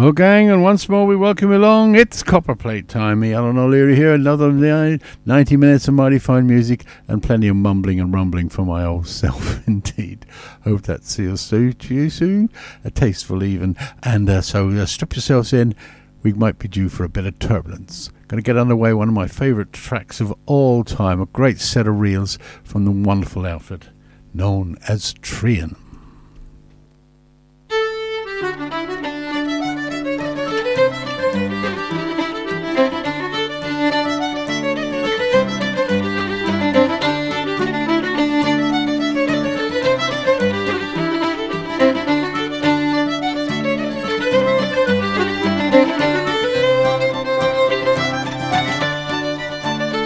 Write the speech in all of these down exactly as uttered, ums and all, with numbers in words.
Hello, gang, and once more we welcome you along. It's Copper Plate time. Me, Alan O'Leary here. Another ninety minutes of mighty fine music and plenty of mumbling and rumbling for my old self, indeed. Hope that seals to you soon. A tasteful even. And uh, so uh, strap yourselves in. We might be due for a bit of turbulence. Going to get underway one of my favourite tracks of all time. A great set of reels from the wonderful outfit known as Trian.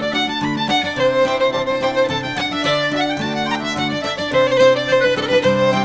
Thank you.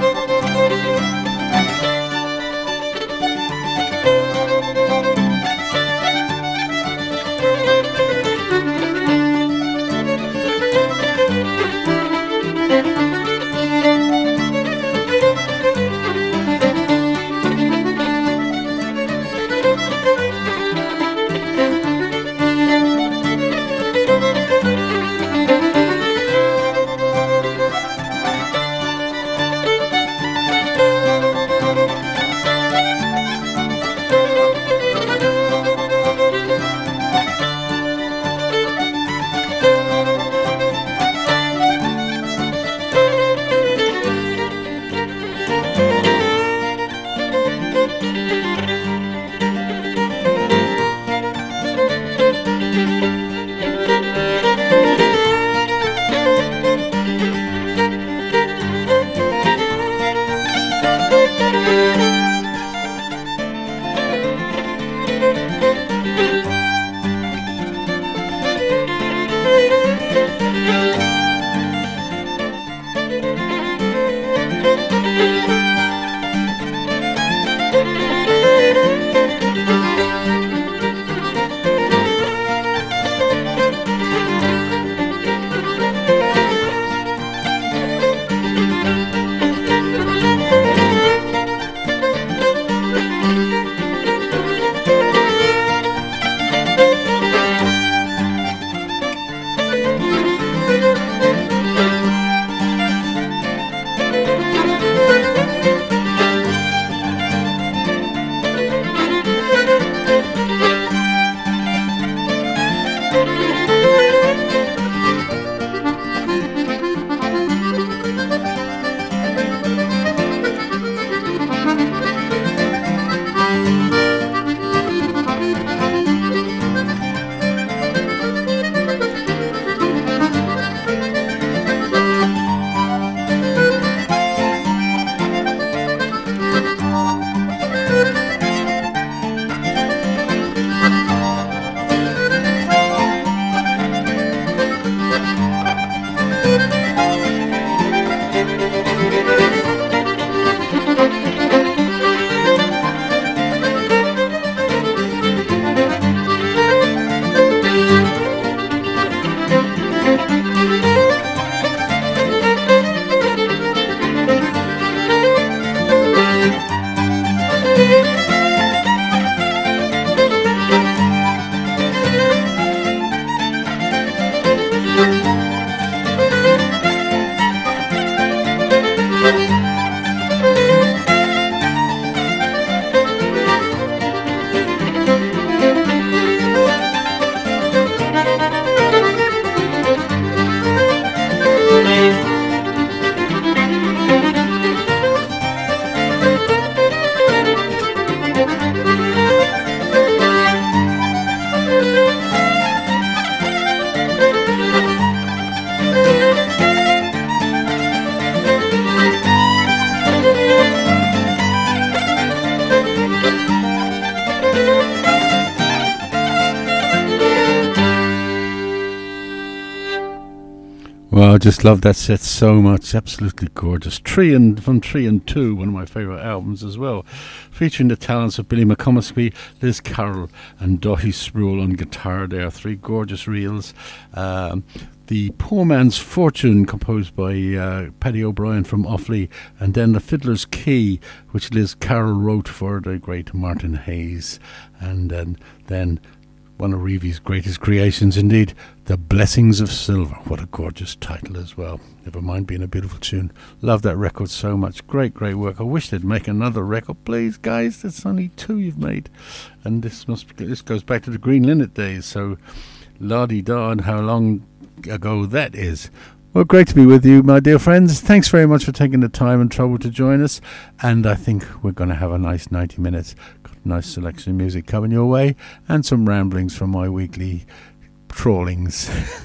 Well, I just love that set so much. Absolutely gorgeous. Three and from Three and Two, one of my favourite albums as well, featuring the talents of Billy McComiskey, Liz Carroll, and Dottie Sproul on guitar. There, three gorgeous reels. Um, the Poor Man's Fortune, composed by uh, Paddy O'Brien from Offaly, and then The Fiddler's Key, which Liz Carroll wrote for the great Martin Hayes, and uh, then one of Reevy's greatest creations indeed, The Blessings of Silver. What a gorgeous title as well. Never mind being a beautiful tune. Love that record so much. Great, great work. I wish they'd make another record, please, guys. There's only two you've made. And this must this goes back to the Green Linnet days, so la-di-da, and how long ago that is. Well, great to be with you, my dear friends. Thanks very much for taking the time and trouble to join us. And I think we're going to have a nice ninety minutes. Nice selection of music coming your way, and some ramblings from my weekly trawlings.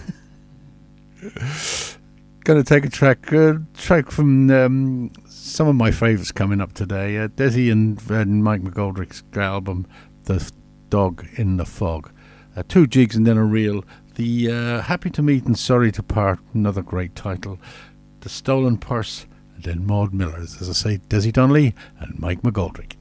Going to take a track, uh, track from um, some of my favourites coming up today. Uh, Desi and, and Mike McGoldrick's album, The Dog in the Fog. Uh, two jigs and then a reel. The uh, Happy to Meet and Sorry to Part, another great title. The Stolen Purse, and then Maud Miller's, as I say, Desi Donnelly and Mike McGoldrick.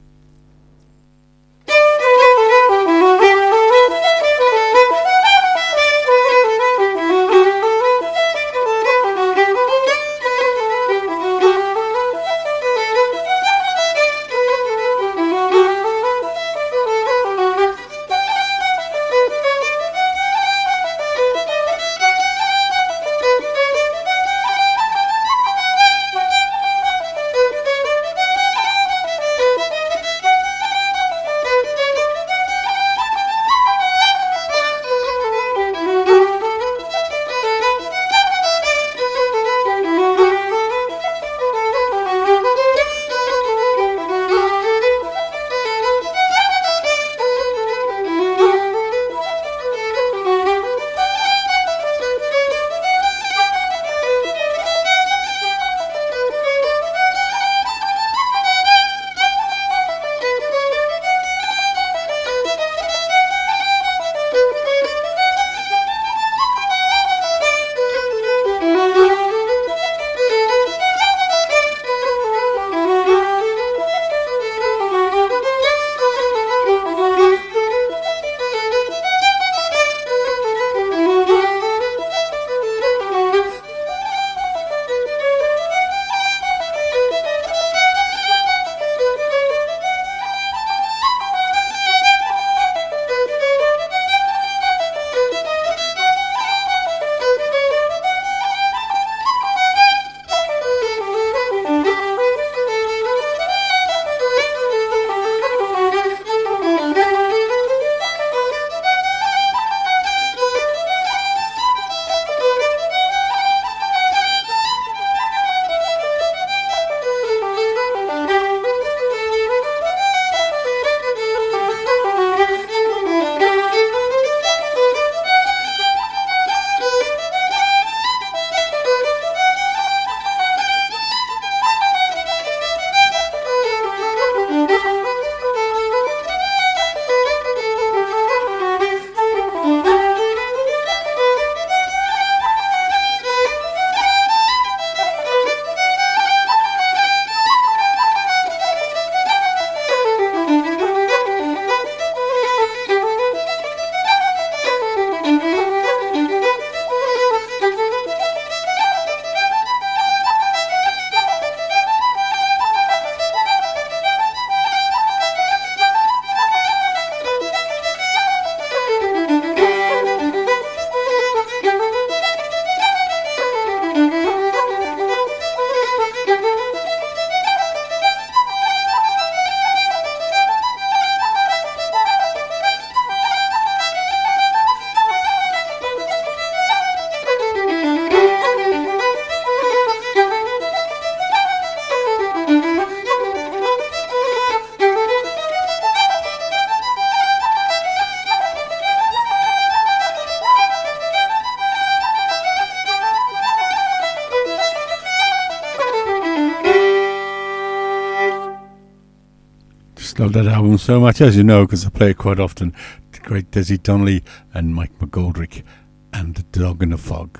Love that album so much, as you know, because I play it quite often. The great Desi Donnelly and Mike McGoldrick and The Dog in the Fog.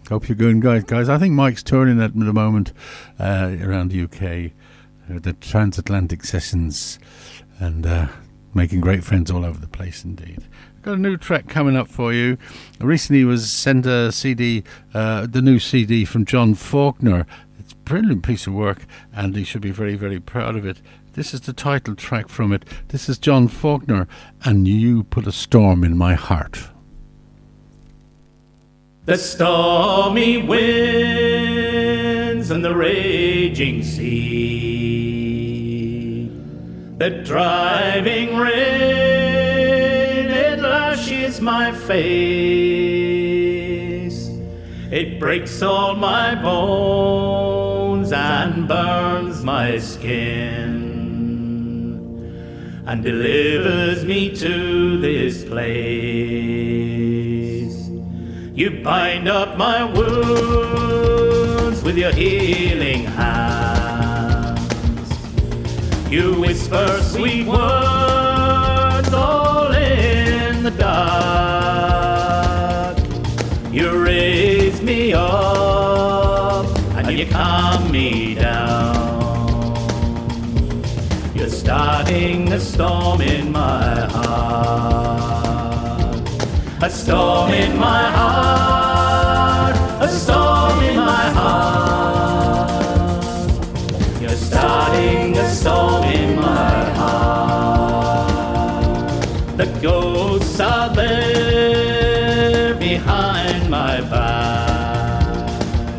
Hope you're good, guys. Guys, I think Mike's touring at the moment uh, around the U K, uh, the transatlantic sessions, and uh, making great friends all over the place indeed. Got a new track coming up for you. I recently was sent a C D, uh, the new C D from John Faulkner. It's a brilliant piece of work, and he should be very, very proud of it. This is the title track from it. This is John Faulkner, and You Put a Storm in My Heart. The stormy winds and the raging sea, the driving rain, it lashes my face, it breaks all my bones and burns my skin, and delivers me to this place. You bind up my wounds with your healing hands. You whisper sweet words all in the dark. You raise me up and you calm me down. You're starting a storm in my heart. A storm in my heart, a storm in my heart. You're starting a storm in my heart. The ghosts are there behind my back,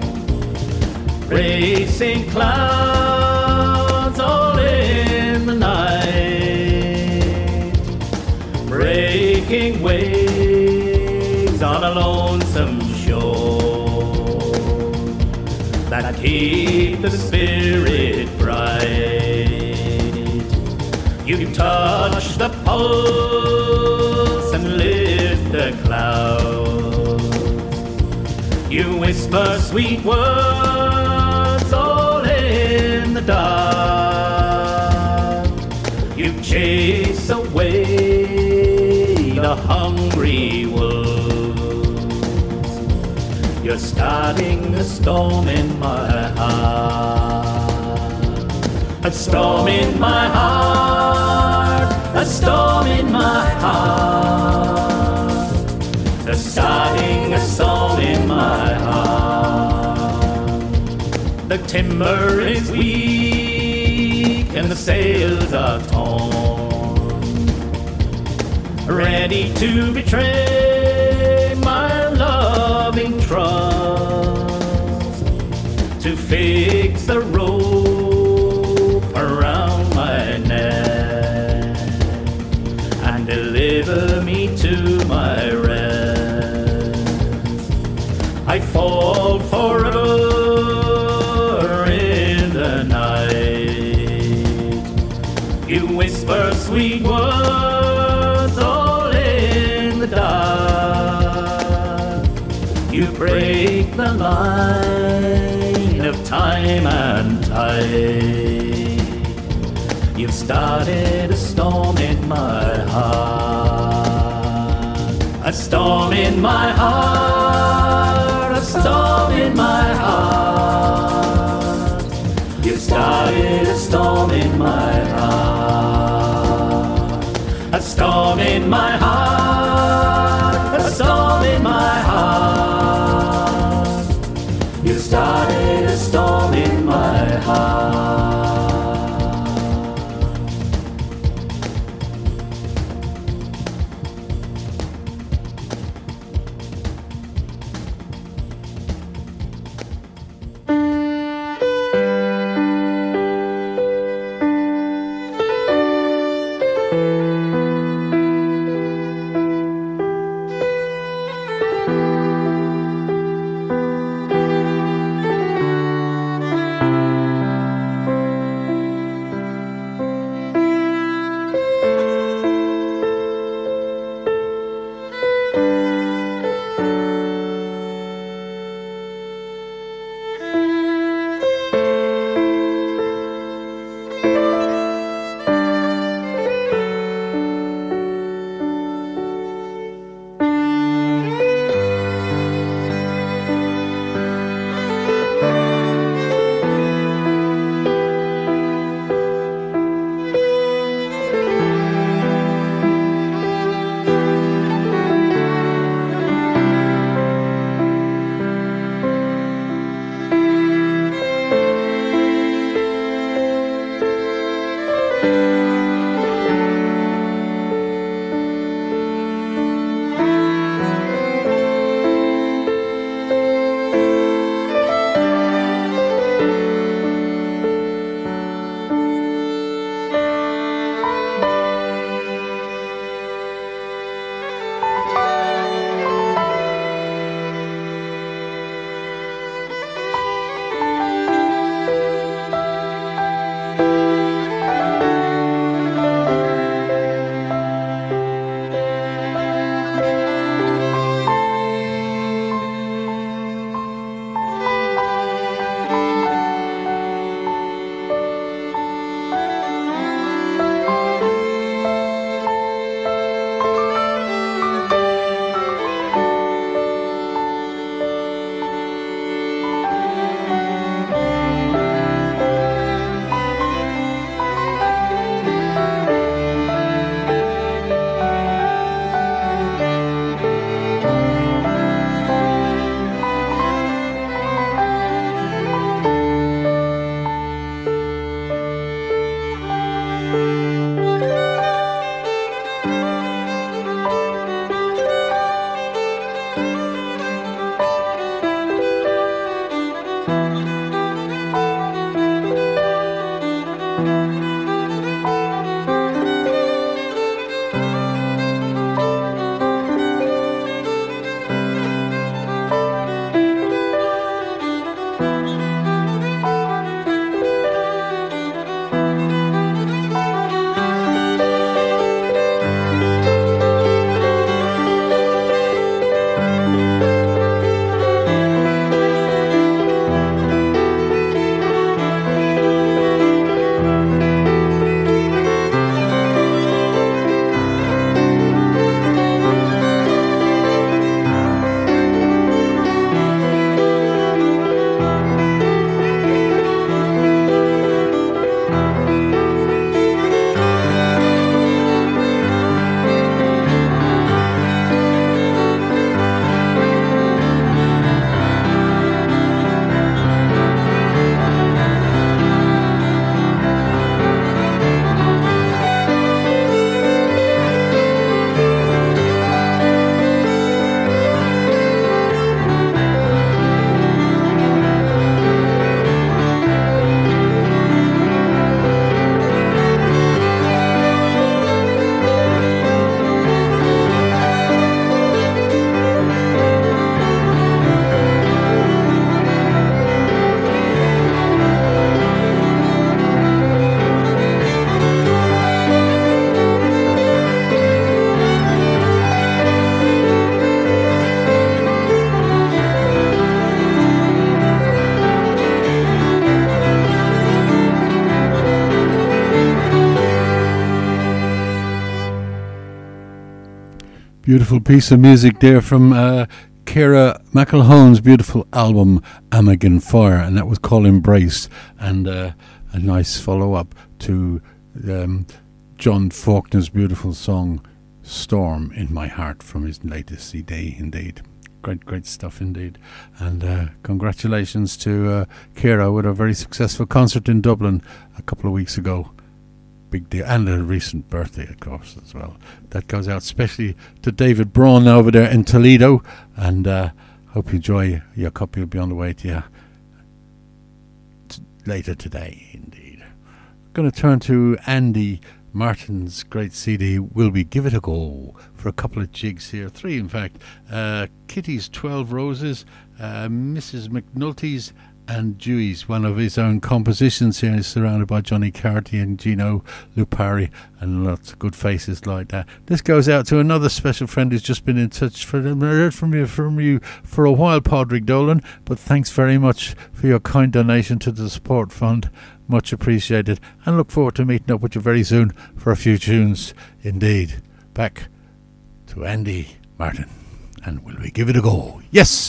racing clouds all in the night, breaking waves on a lonesome shore that keep the spirit bright. You touch the pulse and lift the clouds. You whisper sweet words all in the dark. You chase away the hungry wolves. You're starting a storm in my heart. A storm in my heart. A storm in my heart. You're starting a storm in my heart. The timber is weak and the sails are torn, ready to betray my loving trust, to fix the rope around my neck and deliver me to my rest. I fall forever in the night. You whisper sweet words all in the dark. You break the line of time and tide. You've started a storm in my heart. A storm in my heart. A storm in my heart. You've started a storm in my heart. A storm in my heart. A storm in my heart. You started a storm in my heart. Beautiful piece of music there from uh, Ciara McElhone's beautiful album Amagen Fire, and that was called Embrace, and uh, a nice follow-up to um, John Faulkner's beautiful song Storm in My Heart from his latest C D, indeed. Great, great stuff indeed. And uh, congratulations to uh, Ciara with a very successful concert in Dublin a couple of weeks ago. Big deal. And a recent birthday, of course, as well. That goes out especially to David Braun over there in Toledo. And uh, hope you enjoy your copy. Will be on the way to you t- later today, indeed. Going to turn to Andy Martin's great C D, Will We Give It a Go, for a couple of jigs here. Three, in fact. Uh, Kitty's twelve Roses, uh, Missus McNulty's, and Dewey's, one of his own compositions here. He's surrounded by Johnny Carty and Gino Lupari and lots of good faces like that. This goes out to another special friend who's just been in touch. For I heard from you from you for a while, Padraig Dolan, but thanks very much for your kind donation to the support fund. Much appreciated, and look forward to meeting up with you very soon for a few tunes indeed. Back to Andy Martin, and will we give it a go? Yes!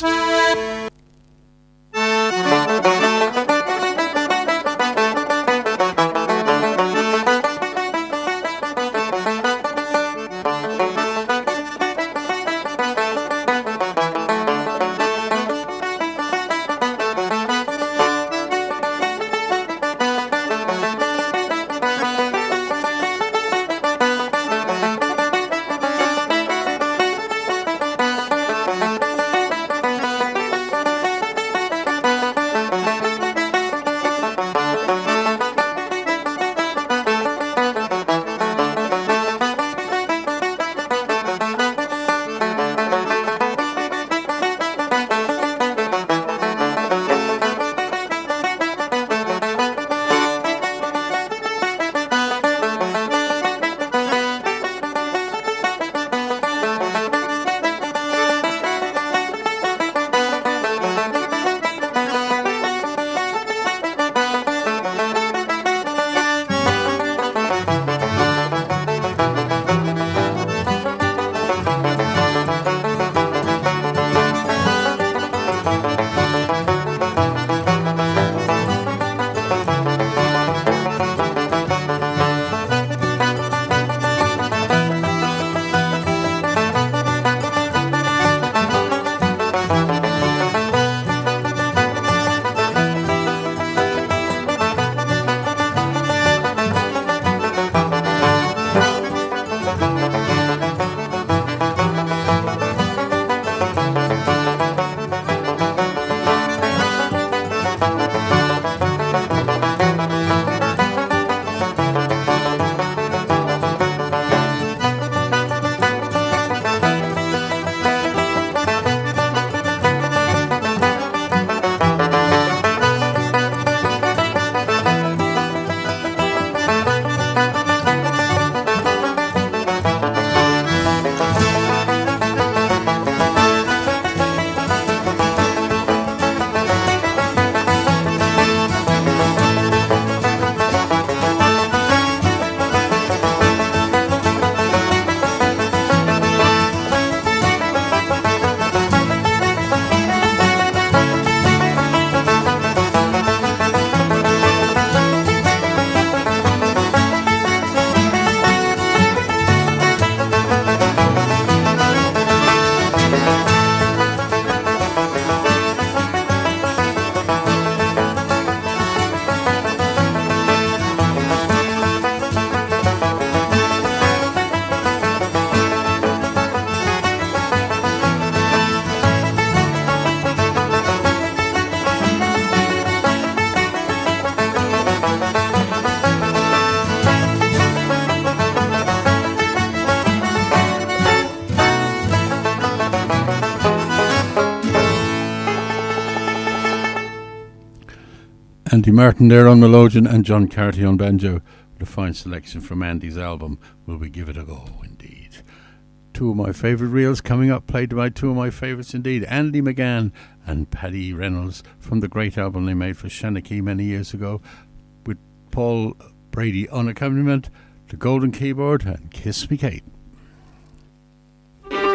Andy Martin there on melodeon and John Carty on banjo, with a fine selection from Andy's album Will We Give It a Go, indeed. Two of my favourite reels coming up, played by two of my favourites indeed, Andy McGann and Paddy Reynolds, from the great album they made for Shanachie many years ago, with Paul Brady on accompaniment, the golden keyboard, and Kiss Me Kate.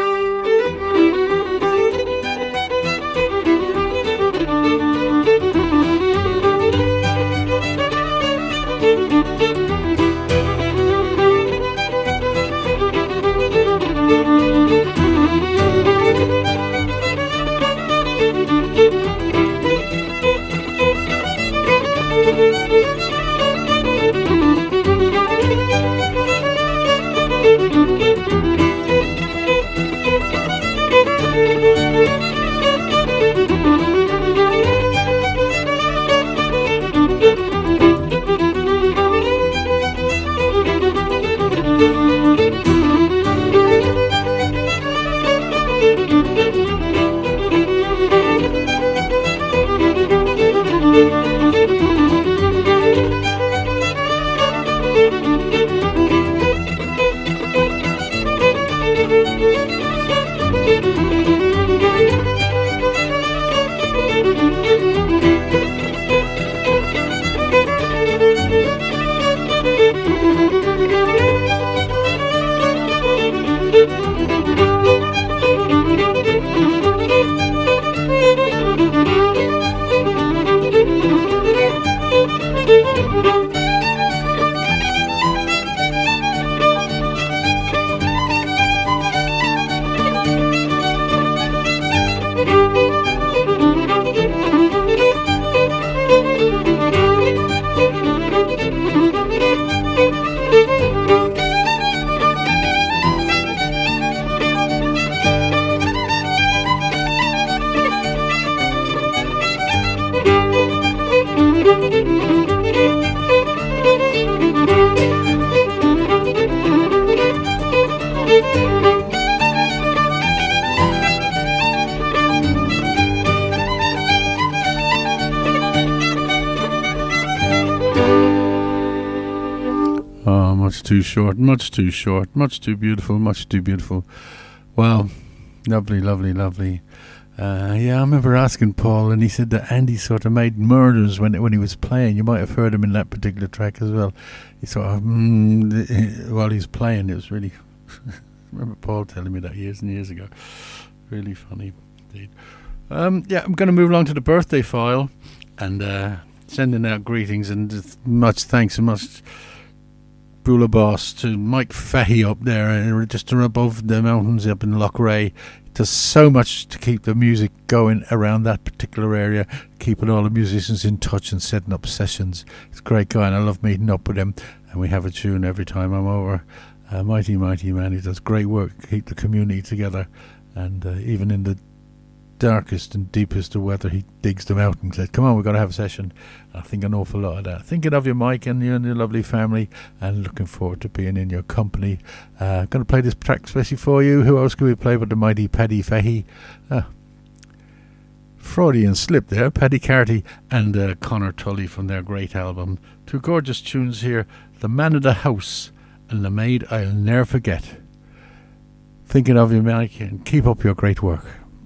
much too short, much too short, much too beautiful, much too beautiful. Wow, lovely, lovely, lovely. Uh, yeah, I remember asking Paul, and he said that Andy sort of made murders when when he was playing. You might have heard him in that particular track as well. He sort of, mm, while he was playing, it was really... I remember Paul telling me that years and years ago. Really funny indeed. Um, yeah, I'm going to move along to the birthday file and uh, sending out greetings and much thanks and much Bula Boss to Mike Fahey up there, uh, just above the mountains up in Loughrea. Does so much to keep the music going around that particular area, keeping all the musicians in touch and setting up sessions. He's a great guy and I love meeting up with him, and we have a tune every time I'm over. Uh, mighty, mighty man. He does great work to keep the community together, and uh, even in the darkest and deepest of weather, he digs them out and says, come on, we've got to have a session. I think an awful lot of that. Thinking of you, Mike, and you and your lovely family, and looking forward to being in your company. Uh, going to play this track especially for you. Who else can we play but the mighty Paddy Fahey? Uh, Freudian slip there. Paddy Carty and uh, Connor Tully from their great album. Two gorgeous tunes here. The Man of the House and The Maid I'll Ne'er Forget. Thinking of you, Mike, and keep up your great work.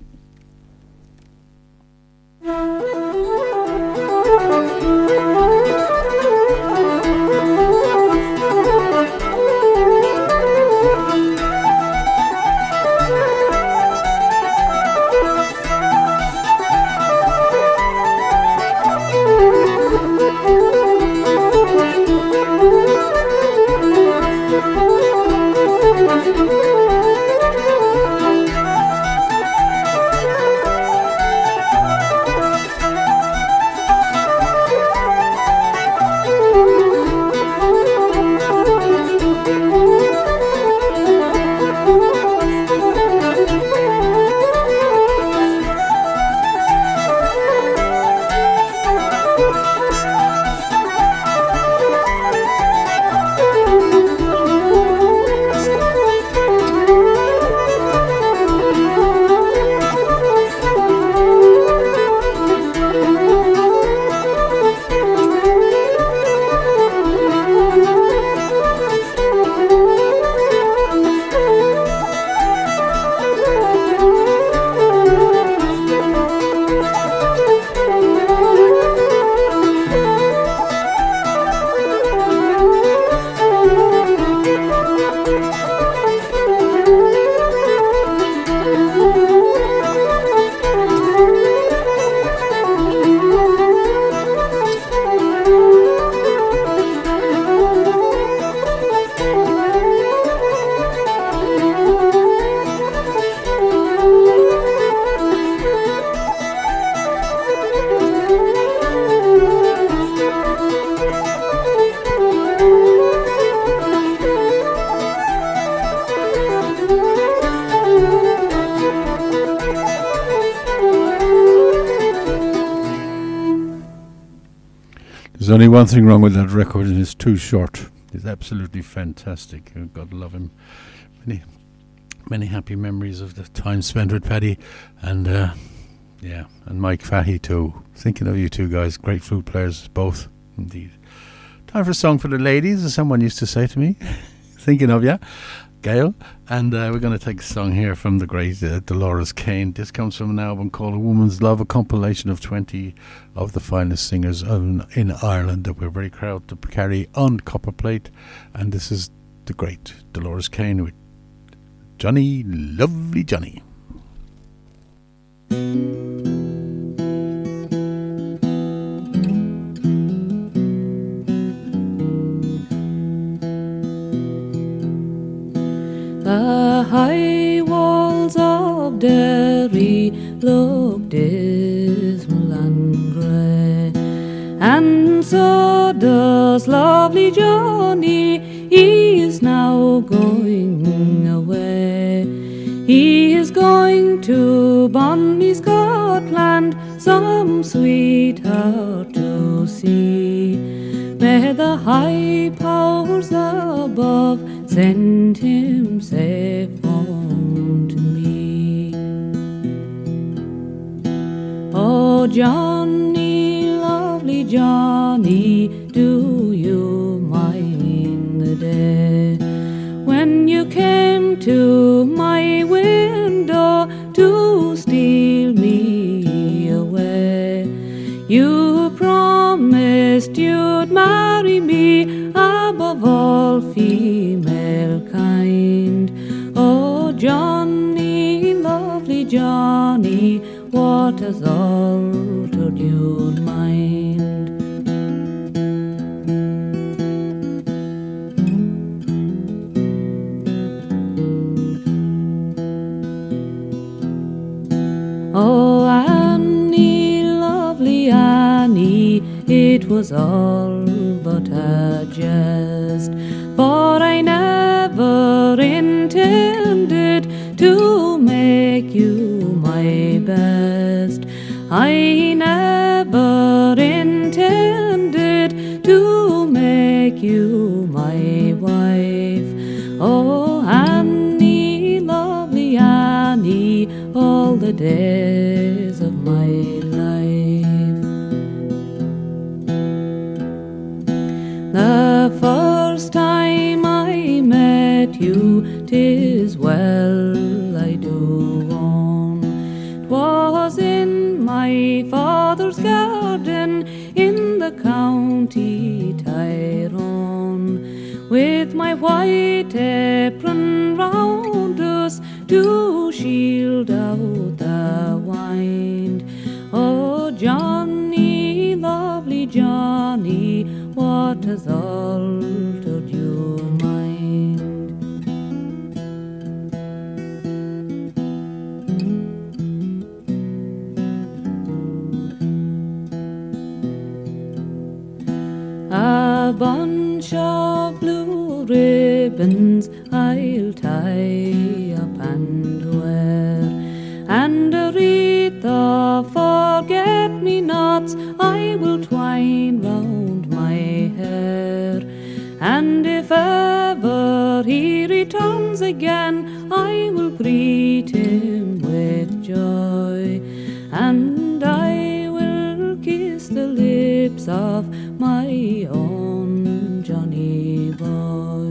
There's only one thing wrong with that record, and it's too short. It's absolutely fantastic. God love him. Many, many happy memories of the time spent with Paddy, and uh, yeah, and Mike Fahey too. Thinking of you two guys, great flute players, both indeed. Time for a song for the ladies, as someone used to say to me. Thinking of ya, Gail. And uh, we're going to take a song here from the great uh, Dolores Kane. This comes from an album called A Woman's Love, a compilation of twenty of the finest singers in, in Ireland that we're very proud to carry on copper plate. And this is the great Dolores Kane with Johnny, Lovely Johnny. The high walls of Derry look dismal and grey, and so does lovely Johnny. He is now going away. He is going to bonny Scotland, some sweetheart to see. May the high powers above send him safe home to me. Oh, Johnny, lovely Johnny, do you mind the day came to my window to steal me away. You promised you'd marry me above all female kind. Oh, Johnny, lovely Johnny, what has altered your mind? Oh, Annie, lovely Annie, it was all but a jest, for I never intended to make you my best. I never intended to make you my wife. Oh, Annie, lovely Annie, all the days of my life. The first time I met you, 'tis well I do own, 'twas in my father's garden in the county Tyrone, with my white apron round us to shield out the wind. Oh, Johnny, lovely Johnny, what has altered your mind? A bunch of blue ribbons I'll tie up and wear, and a wreath of forget-me-nots I will twine round my hair. And if ever he returns again, I will greet him with joy, and I will kiss the lips of my own Johnny boy.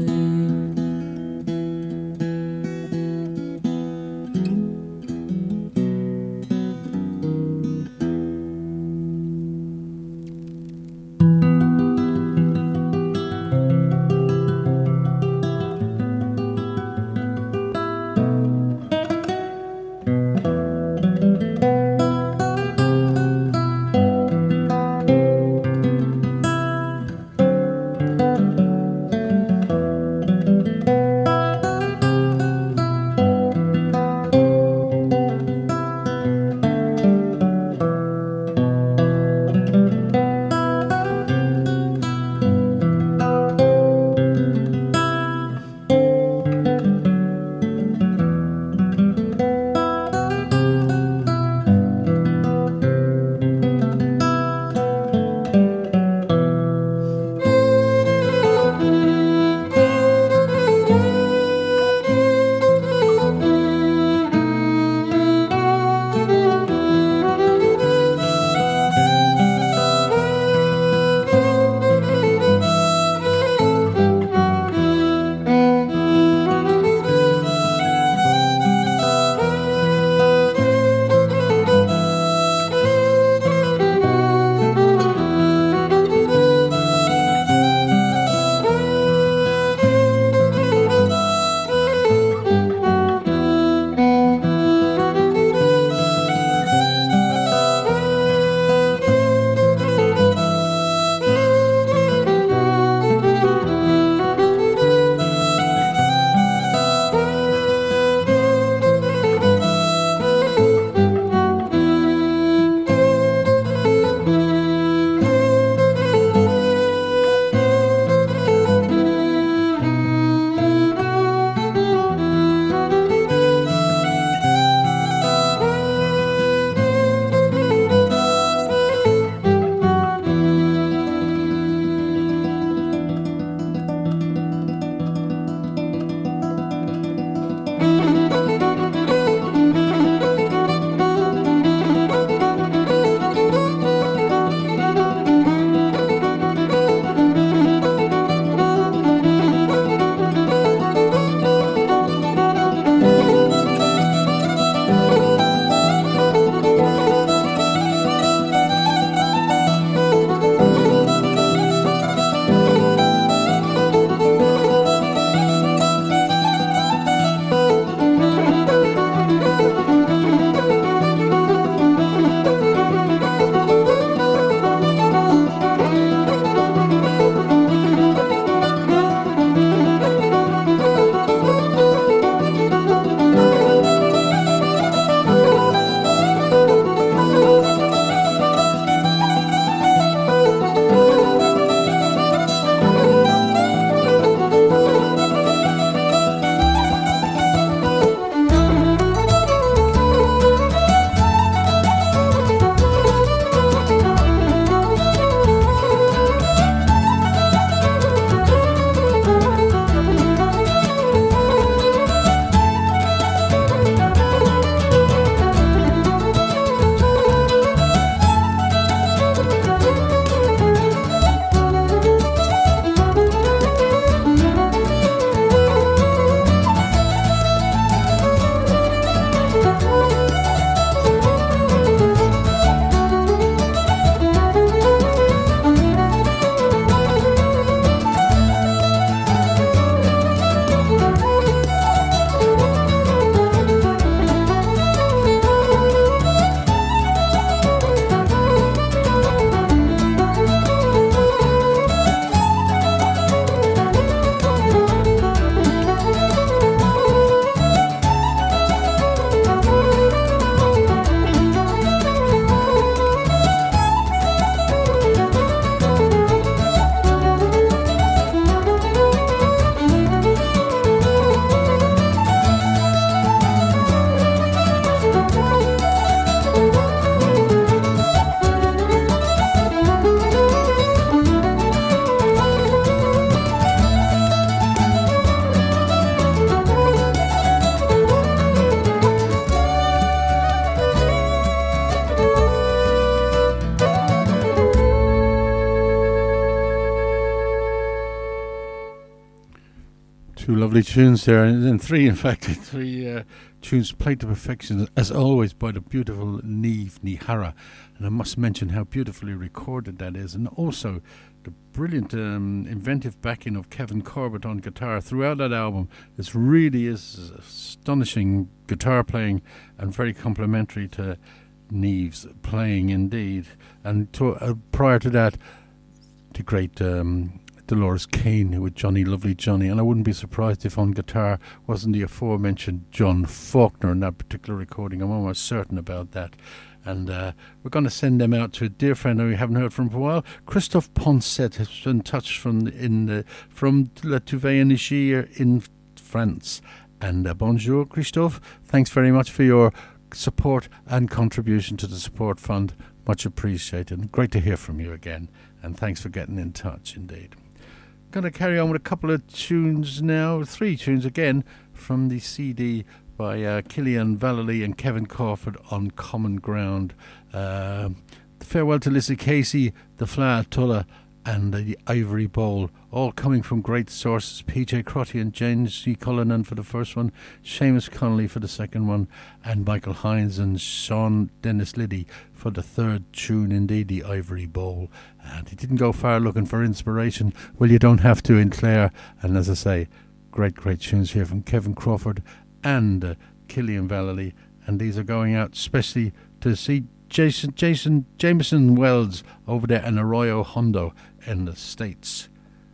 lovely tunes there, and, and three, in fact, three uh, tunes played to perfection, as always, by the beautiful Niamh Ní Chearra. And I must mention how beautifully recorded that is, and also the brilliant um, inventive backing of Kevin Corbett on guitar throughout that album. It really is astonishing guitar playing and very complimentary to Niamh's playing indeed. And to, uh, prior to that, the great um, Dolores Kane with Johnny Lovely Johnny, and I wouldn't be surprised if on guitar wasn't the aforementioned John Faulkner in that particular recording. I'm almost certain about that. And uh, we're going to send them out to a dear friend who we haven't heard from for a while. Christophe Poncet has been in touch from in the, from La Touvaille-en-Nichir in France. And uh, bonjour, Christophe. Thanks very much for your support and contribution to the support fund. Much appreciated. And great to hear from you again. And thanks for getting in touch, indeed. Going to carry on with a couple of tunes now, three tunes again from the C D by uh, Killian Vallely and Kevin Crawford on Common Ground. Uh, Farewell to Lizzie Casey, The Fleadh Tulla, and uh, The Ivory Bowl, all coming from great sources. P J Crotty and James C. Cullinan for the first one, Seamus Connolly for the second one, and Michael Hines and Sean Dennis Liddy for the third tune, indeed, The Ivory Bowl. And he didn't go far looking for inspiration. Well, you don't have to in Clare. And as I say, great, great tunes here from Kevin Crawford and uh, Killian Vallely. And these are going out especially to see Jason Jason Jameson Wells over there in Arroyo Hondo in the States.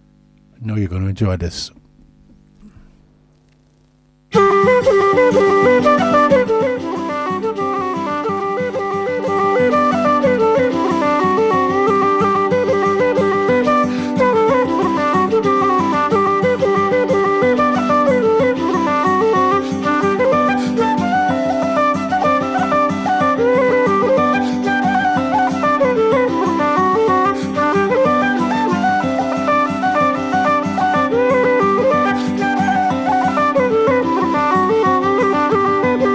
I know you're going to enjoy this. Thank you.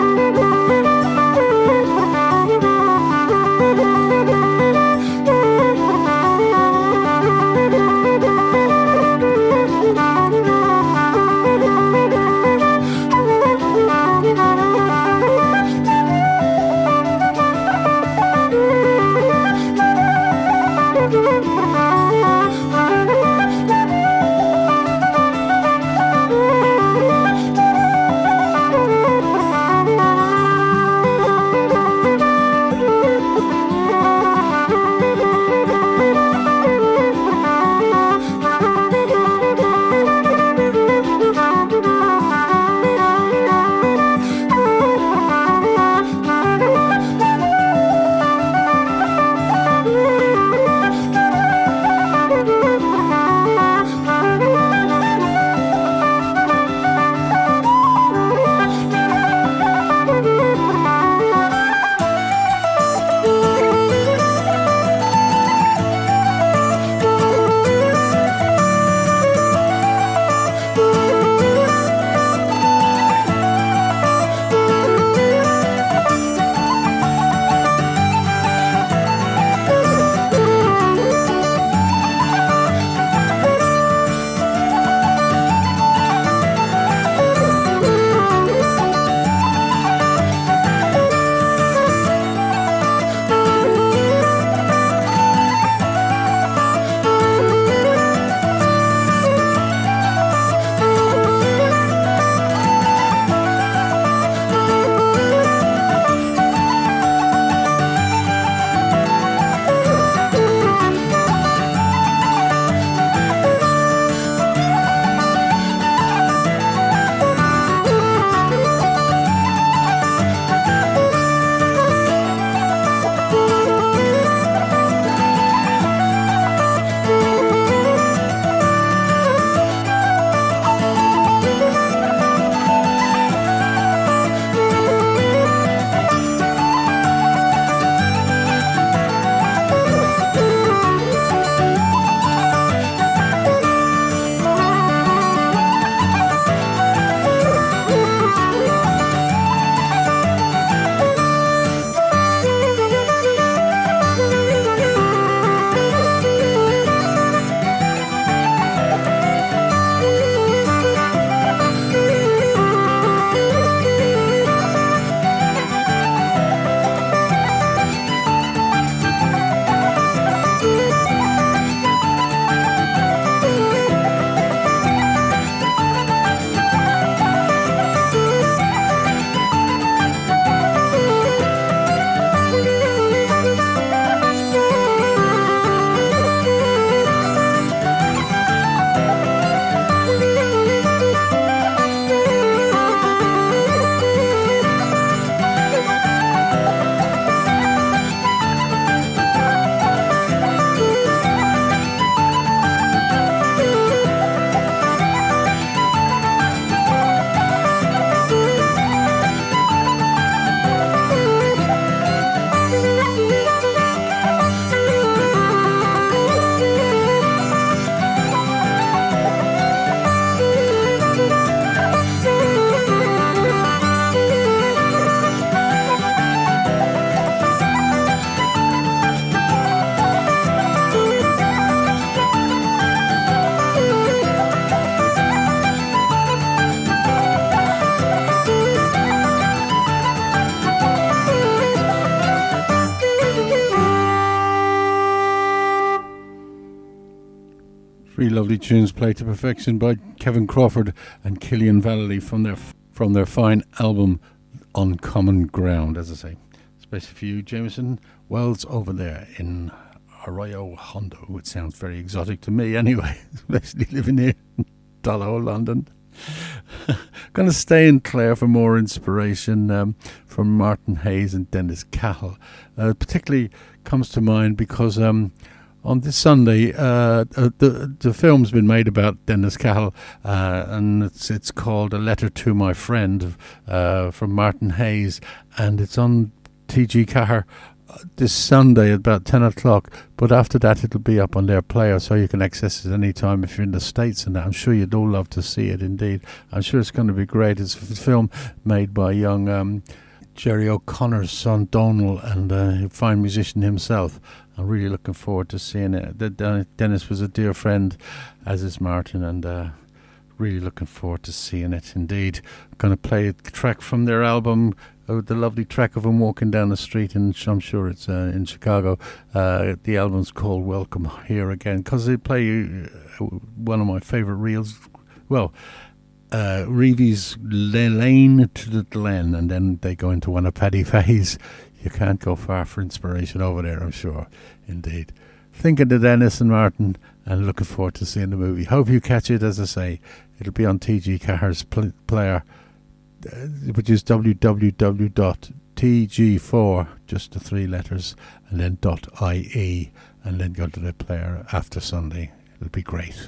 lovely tunes played to perfection by Kevin Crawford and Killian Vallely from their from their fine album On Common Ground, as I say. Especially for you, Jameson Wells, over there in Arroyo Hondo. It sounds very exotic to me anyway, especially living here in Dollar, London. Going to stay in Clare for more inspiration um, from Martin Hayes and Dennis Cahill. Uh, particularly comes to mind because um, on this Sunday, uh, uh, the the film's been made about Dennis Cahill, uh, and it's it's called A Letter to My Friend uh, from Martin Hayes, and it's on T G Cahir this Sunday at about ten o'clock, but after that it'll be up on their player, so you can access it anytime if you're in the States, and I'm sure you'd all love to see it indeed. I'm sure it's going to be great. It's a film made by young um, Jerry O'Connor's son Donal, and uh, a fine musician himself. I'm really looking forward to seeing it. The, Dennis was a dear friend, as is Martin, and uh, really looking forward to seeing it indeed. I'm going to play a track from their album, oh, the lovely track of him walking down the street, and I'm sure it's uh, in Chicago. Uh, the album's called Welcome Here Again, because they play uh, one of my favourite reels. Well, uh, Reeves' Lane to the Glen, and then they go into one of Paddy Fahey's. You can't go far for inspiration over there, I'm sure, indeed. Thinking to Dennis and Martin, and looking forward to seeing the movie. Hope you catch it, as I say. It'll be on T G Cahir's pl- player, which is w w w dot t g four, just the three letters, and then .ie, and then go to the player after Sunday. It'll be great.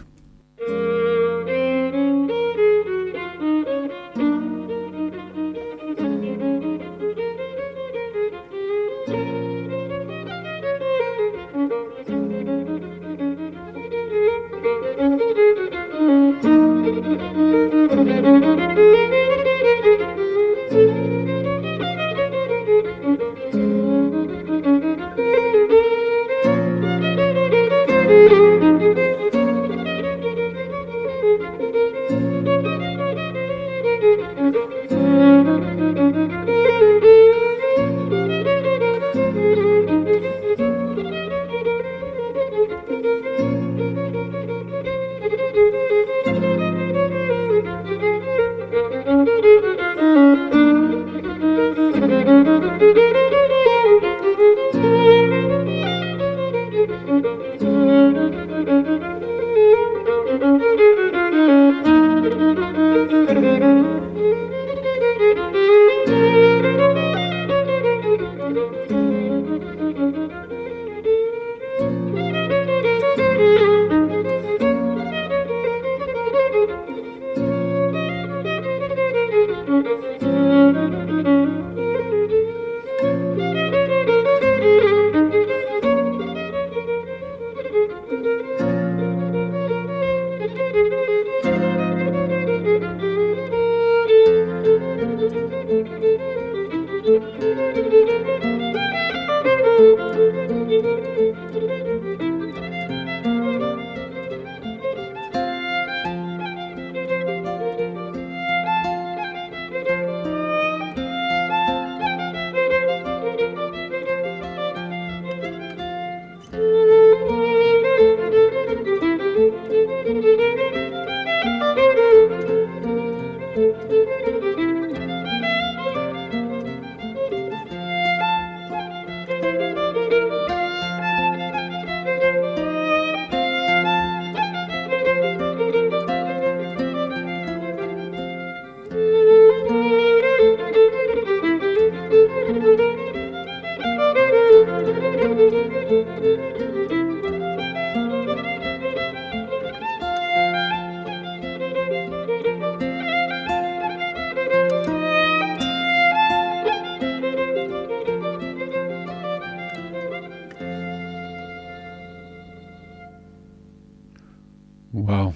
Wow.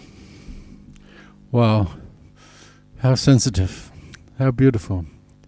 Wow. How sensitive. How beautiful.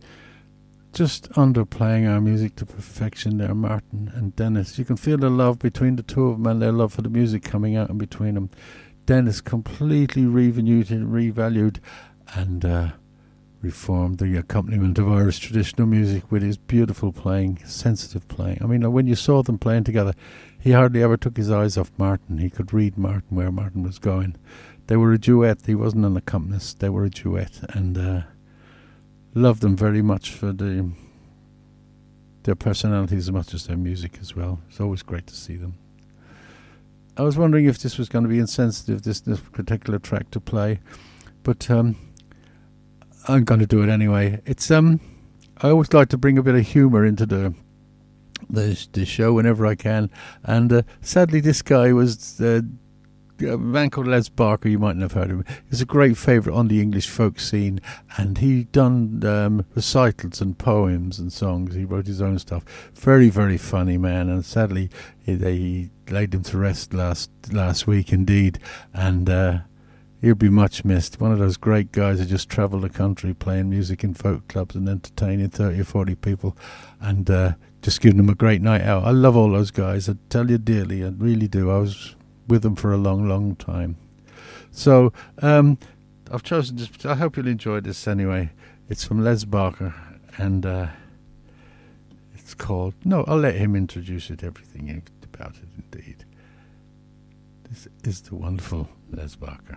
Just underplaying our music to perfection there, Martin and Dennis. You can feel the love between the two of them and their love for the music coming out in between them. Dennis completely revalued, revalued and uh, reformed the accompaniment of Irish traditional music with his beautiful playing, sensitive playing. I mean, when you saw them playing together, he hardly ever took his eyes off Martin. He could read Martin where Martin was going. They were a duet. He wasn't an accompanist. They were a duet, and uh, loved them very much for the their personalities as much as their music as well. It's always great to see them. I was wondering if this was going to be insensitive, this, this particular track to play, but um, I'm going to do it anyway. It's um, I always like to bring a bit of humour into the the, the show whenever I can, and uh, sadly this guy was uh, a man called Les Barker. You mightn't have heard of him. He's a great favourite on the English folk scene, and he done um, recitals and poems and songs. He wrote his own stuff. Very, very funny man, and sadly he, he laid him to rest last last week indeed, and uh, he'll be much missed. One of those great guys who just travel the country playing music in folk clubs and entertaining thirty or forty people, and uh, just giving them a great night out. I love all those guys. I tell you dearly, I really do. I was with them for a long, long time. So um, I've chosen this. I hope you'll enjoy this anyway. It's from Les Barker, and uh, it's called... No, I'll let him introduce it, everything about it indeed. This is the wonderful Les Barker.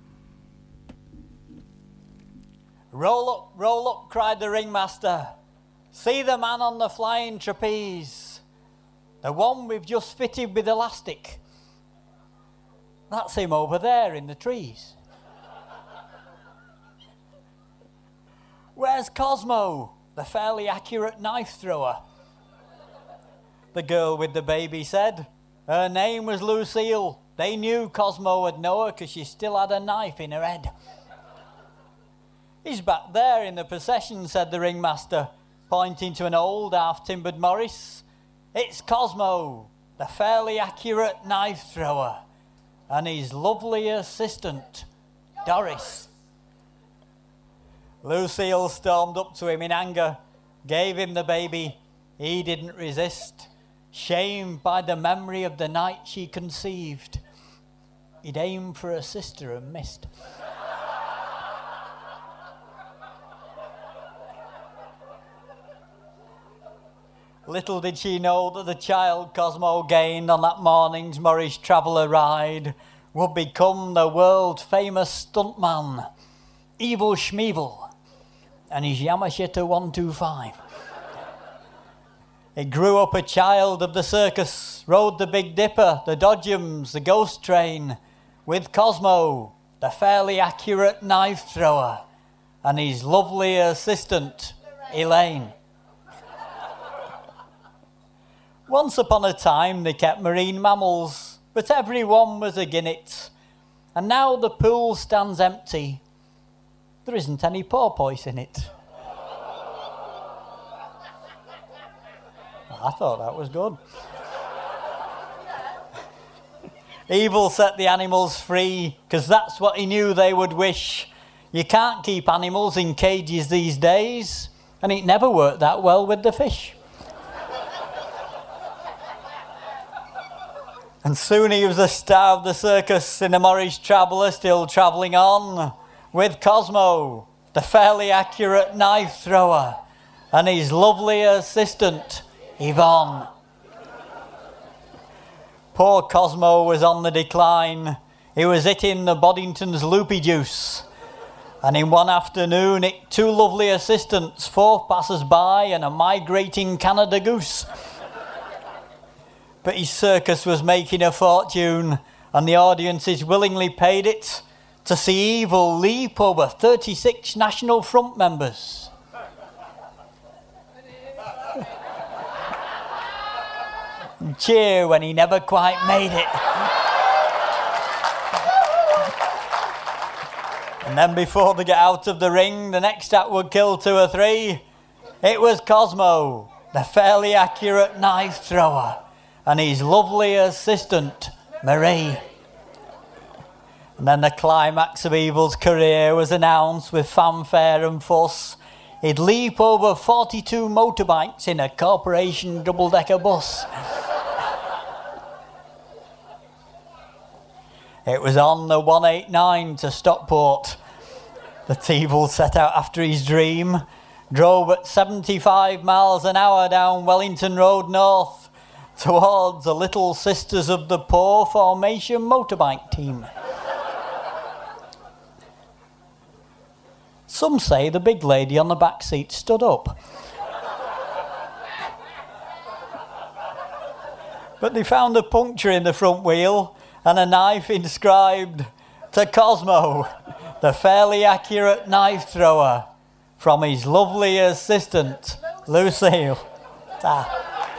Roll up, roll up, cried the ringmaster. See the man on the flying trapeze. The one we've just fitted with elastic. That's him over there in the trees. Where's Cosmo, the fairly accurate knife thrower? The girl with the baby said. Her name was Lucille. They knew Cosmo would know her because she still had a knife in her head. He's back there in the procession, said the ringmaster, pointing to an old half-timbered Morris. It's Cosmo, the fairly accurate knife thrower, and his lovely assistant, Doris. Lucille stormed up to him in anger, gave him the baby. He didn't resist, shamed by the memory of the night she conceived. He'd aimed for her sister and missed. Little did she know that the child Cosmo gained on that morning's Morris Traveller ride would become the world-famous stuntman, Evil Schmeevel, and his Yamashita one two five. He grew up a child of the circus, rode the Big Dipper, the Dodgems, the Ghost Train, with Cosmo, the fairly accurate knife thrower, and his lovely assistant, Elaine. Once upon a time they kept marine mammals, but everyone was a guinea. And now the pool stands empty. There isn't any porpoise in it. I thought that was good. Evil set the animals free, because that's what he knew they would wish. You can't keep animals in cages these days, and it never worked that well with the fish. And soon he was the star of the circus in the Morris Traveller, still travelling on with Cosmo, the fairly accurate knife thrower, and his lovely assistant, Yvonne. Poor Cosmo was on the decline. He was hitting the Boddington's loopy juice. And in one afternoon, it two lovely assistants, four passers-by, and a migrating Canada goose. But his circus was making a fortune, and the audiences willingly paid it to see Evil leap over thirty-six National Front members. And cheer when he never quite made it. And then before they get out of the ring, the next act would kill two or three. It was Cosmo, the fairly accurate knife thrower, and his lovely assistant, Marie. And then the climax of Evil's career was announced with fanfare and fuss. He'd leap over forty-two motorbikes in a corporation double-decker bus. It was on the one eighty-nine to Stockport. The Teeble set out after his dream, drove at seventy-five miles an hour down Wellington Road North towards the Little Sisters of the Poor formation motorbike team. Some say the big lady on the back seat stood up. But they found a puncture in the front wheel and a knife inscribed, "To Cosmo, the fairly accurate knife thrower, from his lovely assistant, Lucille." Ah.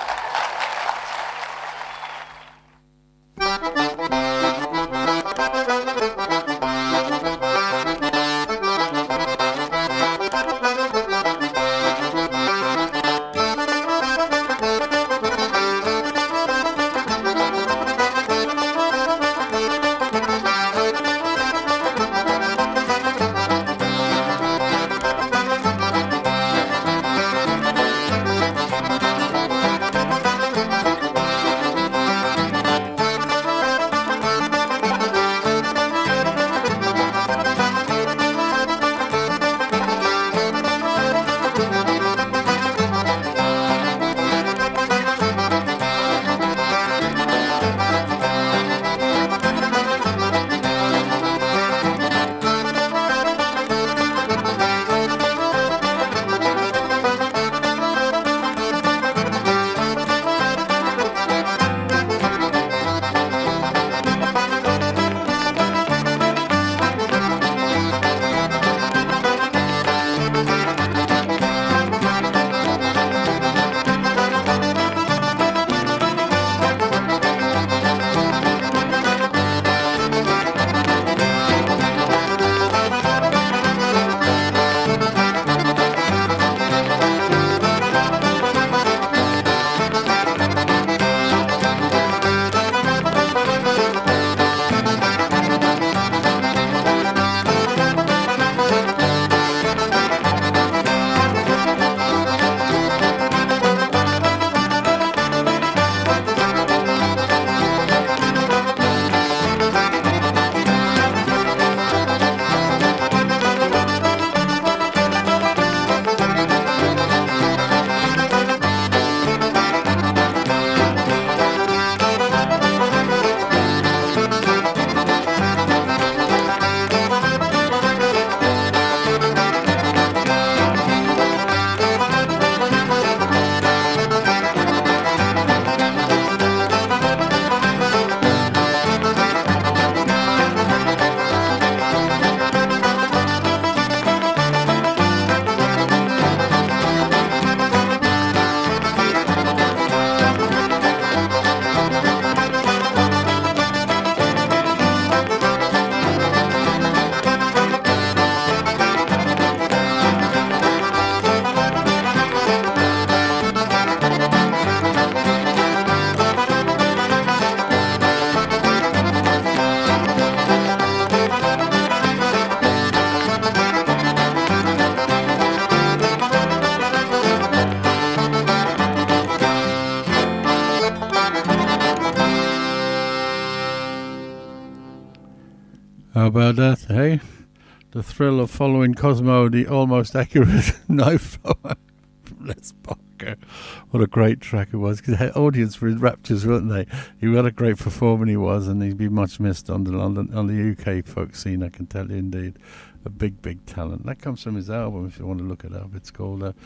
How about that, hey? The thrill of following Cosmo, the almost accurate knife thrower from Les Parker. What a great track it was. Because the audience were in raptures, weren't they? He what a great performer he was, and he'd be much missed on the London, on the U K folk scene, I can tell you indeed. A big, big talent. That comes from his album, if you want to look it up. It's called uh,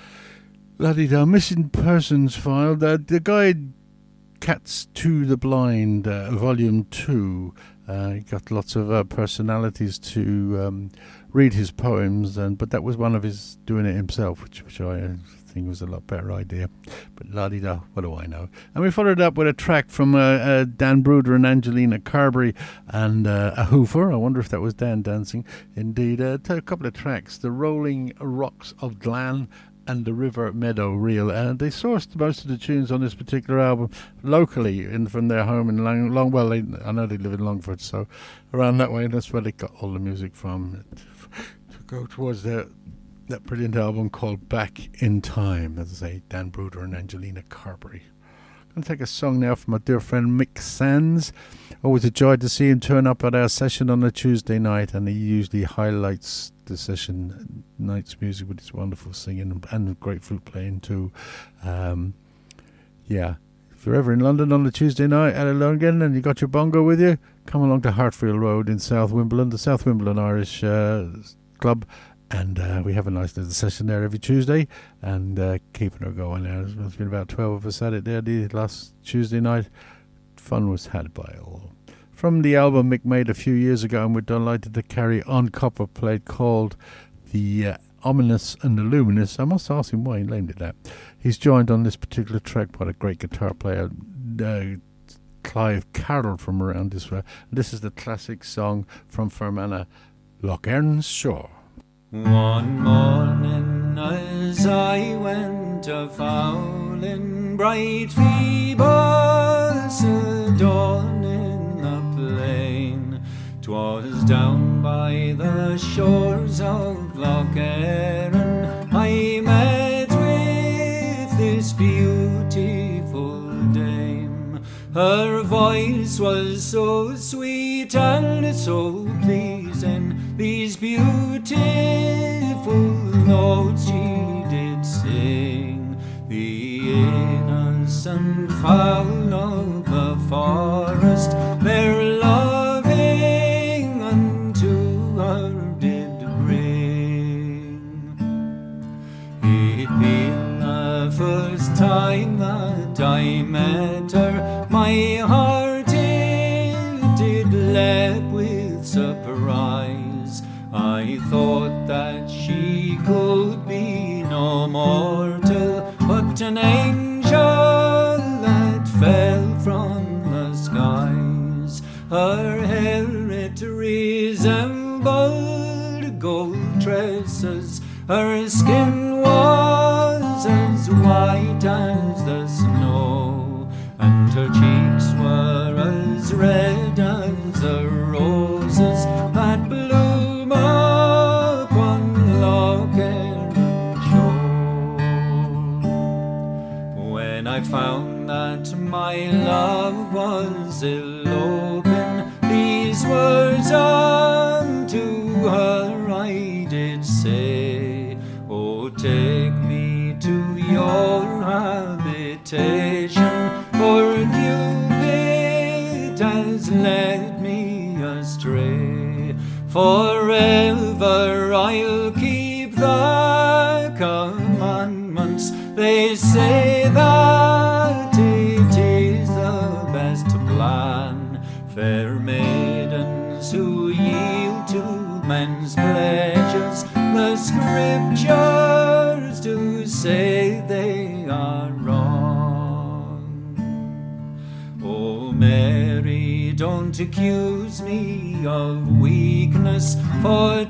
La-di-da, Missing Persons File. The, the guy, Cats to the Blind, uh, Volume two. Uh, he got lots of uh, personalities to um, read his poems, and but that was one of his doing it himself, which, which I uh, think was a lot better idea. But la-di-da, what do I know? And we followed up with a track from uh, uh, Dan Bruder and Angelina Carberry and uh, a Hoover. I wonder if that was Dan dancing. Indeed, uh, a couple of tracks, The Rolling Rocks of Glan and The River Meadow Reel, and they sourced most of the tunes on this particular album locally in from their home in Long, Long well, they, I know they live in Longford, so around that way, that's where they got all the music from to go towards their, that brilliant album called Back in Time, as I say, Dan Bruder and Angelina Carberry. going to take a song now from my dear friend Mick Sands. Always a joy to see him turn up at our session on a Tuesday night, and he usually highlights the session night's music with his wonderful singing and great flute playing too. Um, yeah, if you're ever in London on a Tuesday night at a Lungan and you got your bongo with you, come along to Hartfield Road in South Wimbledon, the South Wimbledon Irish uh, Club. And uh, we have a nice little session there every Tuesday, and uh, keeping her going there. There's been about twelve of us at it there the last Tuesday night. Fun was had by all. From the album Mick made a few years ago, and we're delighted to carry on copper plate, called The uh, Ominous and the Luminous. I must ask him why he named it that. He's joined on this particular track by a great guitar player, uh, Clive Carroll from around this way. This is the classic song from Fermanagh, Loch Ern's Shore. One morning as I went a-fowling, bright Phoebus dawn in the plain, 'twas down by the shores of Loch Erin I met with this beautiful dame. Her voice was so sweet and so pleasing, these beautiful notes she did sing. The innocent fowl of the forest their loving unto her did bring. It being the first time that I met her, my heart it did leap with surprise. I thought that she could be no mortal, but an angel that fell from the skies. Her hair it resembled gold tresses, her skin was as white as the snow, and her cheeks were as red as the roses that bloom upon Loch Erin shore. When I found that my love was eloping, these words unto her I did say, oh, take me to your habitation, for Cupid has led me astray. Forever I'll keep the commandments. They say that it is the best plan. Fair maidens who yield to men's pleasures, the scriptures do say they are wrong. Oh, Mary, don't accuse me of weakness, for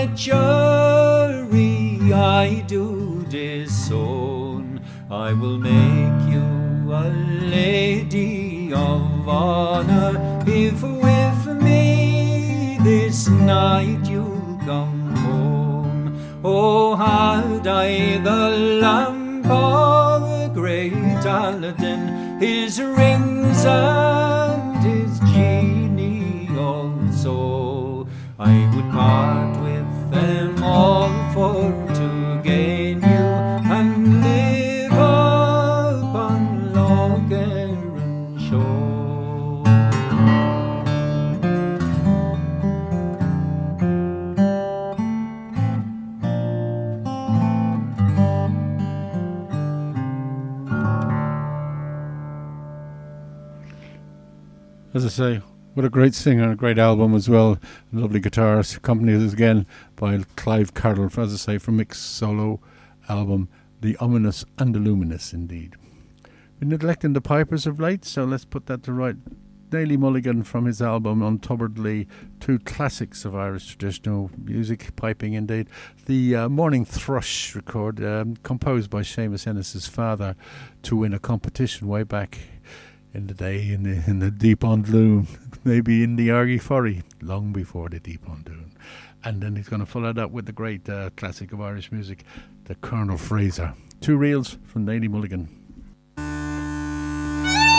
treachery I do disown. I will make you a lady of honor if with me this night you'll come home. Oh, had I the lamp of great Aladdin, his rings and his genie also, I would part with them all for to gain you and live upon Loch Erin shore. As I say, what a great singer and a great album as well. A lovely guitar accompanied us again by Clive Carroll, as I say, from Mick's solo album, The Ominous and the Luminous, indeed. Been neglecting the pipers of late, so let's put that to right. Daily Mulligan from his album Untubberedly, two classics of Irish traditional music, piping indeed. The uh, Morning Thrush record, um, composed by Seamus Ennis's father to win a competition way back in the day, in the, in the Deep on Doon, maybe in the Argy Forry, long before the Deep on Doon. And then he's going to follow that with the great uh, classic of Irish music, the Colonel Fraser. Two reels from Daily Mulligan.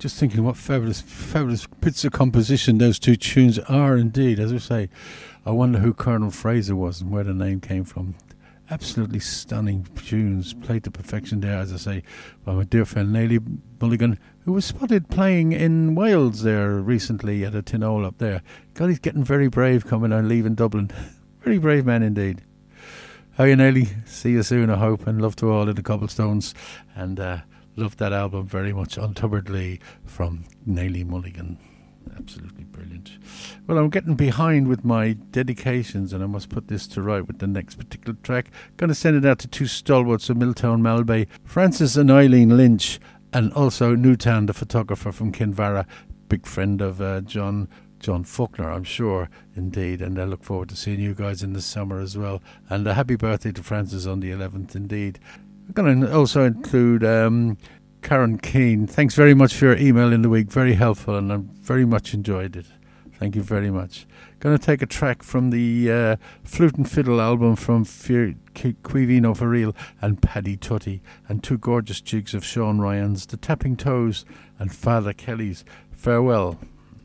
just thinking what fabulous, fabulous bits of composition those two tunes are indeed. As I say, I wonder who Colonel Fraser was and where the name came from. Absolutely stunning tunes, played to perfection there, as I say, by my dear friend Naily Mulligan, who was spotted playing in Wales there recently at a Tinole up there. God, he's getting very brave coming and leaving Dublin. Very brave man indeed. How are you, Naily? See you soon, I hope, and love to all of the Cobblestones. And uh, love that album very much, Untubberedly, from Naily Mulligan. Absolutely brilliant. Well, I'm getting behind with my dedications, and I must put this to right with the next particular track. Going to send it out to two stalwarts of Milltown Malbay, Francis and Eileen Lynch, and also Newtown, the photographer from Kinvara, big friend of uh, John John Faulkner, I'm sure, indeed, and I look forward to seeing you guys in the summer as well. And a happy birthday to Francis on the eleventh, indeed. I'm going to also include Um, Karen Keane, thanks very much for your email in the week. Very helpful, and I very much enjoyed it. Thank you very much. Going to take a track from the uh, Flute and Fiddle album from Quivino for Real and Paddy Tutty, and two gorgeous jigs of Sean Ryan's, The Tapping Toes and Father Kelly's Farewell.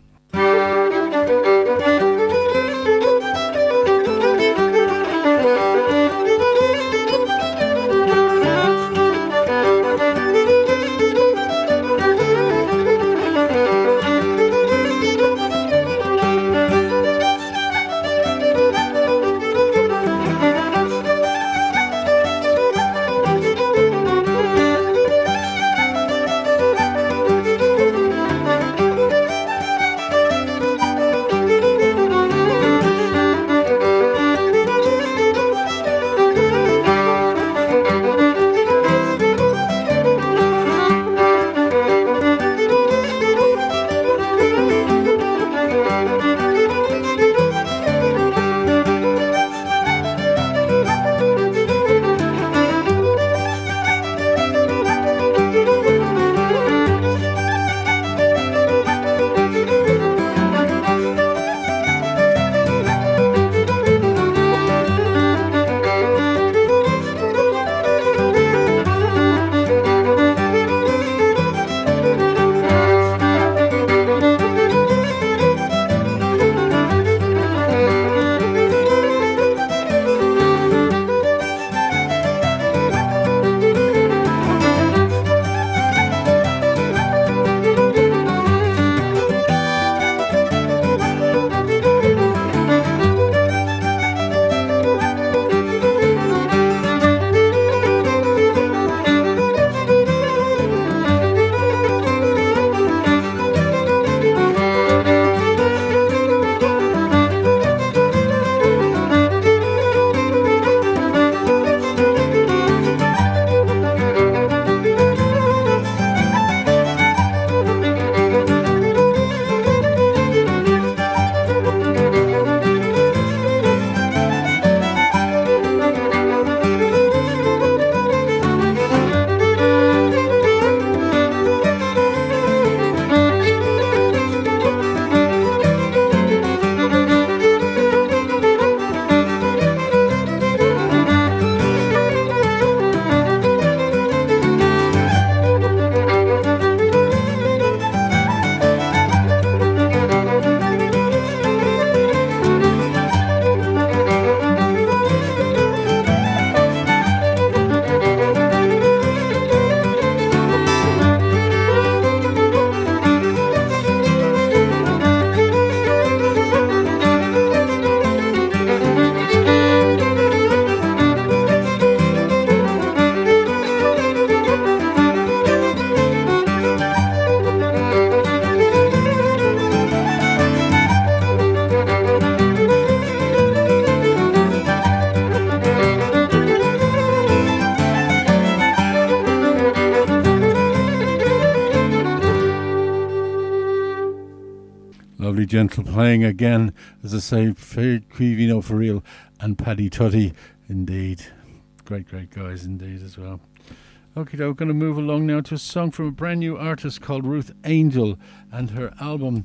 Gentle playing again, as I say, Quivino for Real and Paddy Tutty, indeed. Great, great guys indeed as well. Okay, we're going to move along now to a song from a brand new artist called Ruth Angel and her album.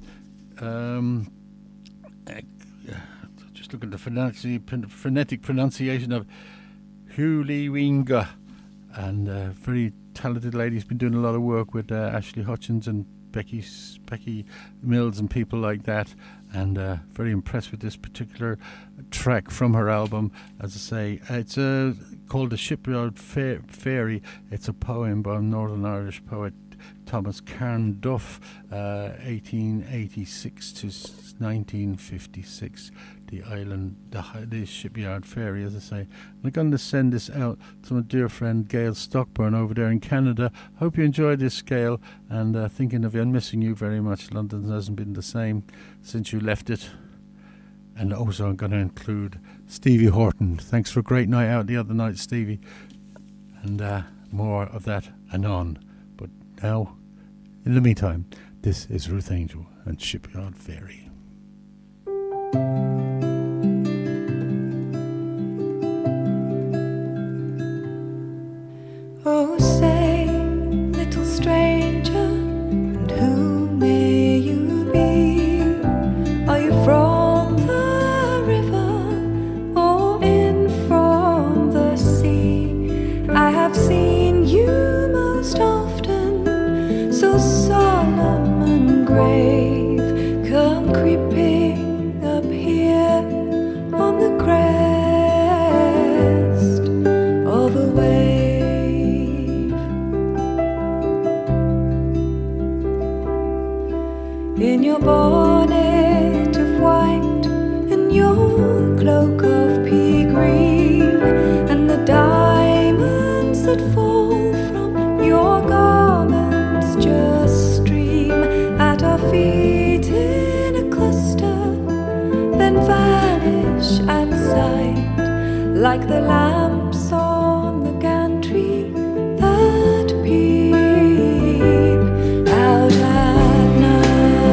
Um, just look at the phonetic, phonetic pronunciation of Huliwinga, and uh, very talented lady. Has been doing a lot of work with uh, Ashley Hutchins and Becky Becky Mills and people like that, and uh, very impressed with this particular track from her album. As I say, it's uh, called The Shipyard Fa- Fairy. It's a poem by Northern Irish poet Thomas Cairn Duff, uh, eighteen eighty-six to nineteen fifty-six. The island, the, the Shipyard Fairy, as I say. I'm going to send this out to my dear friend Gail Stockburn over there in Canada. Hope you enjoyed this, Gail, and uh, thinking of you and missing you very much. London hasn't been the same since you left it. And also I'm going to include Stevie Horton. Thanks for a great night out the other night, Stevie. And uh, more of that anon. But now, in the meantime, this is Ruth Angel and Shipyard Fairy. Oh, say, little stranger, and who may you be? Are you from the river or in from the sea? I have seen you most often, so solemn and grave, come creeping up here on the crest of a wave. In your bonnet of white and your cloak of pea green, and the diamonds that fall from your garments just stream at our feet in a cluster, then vanish at sight like the lamps on the gantry that peep out at night.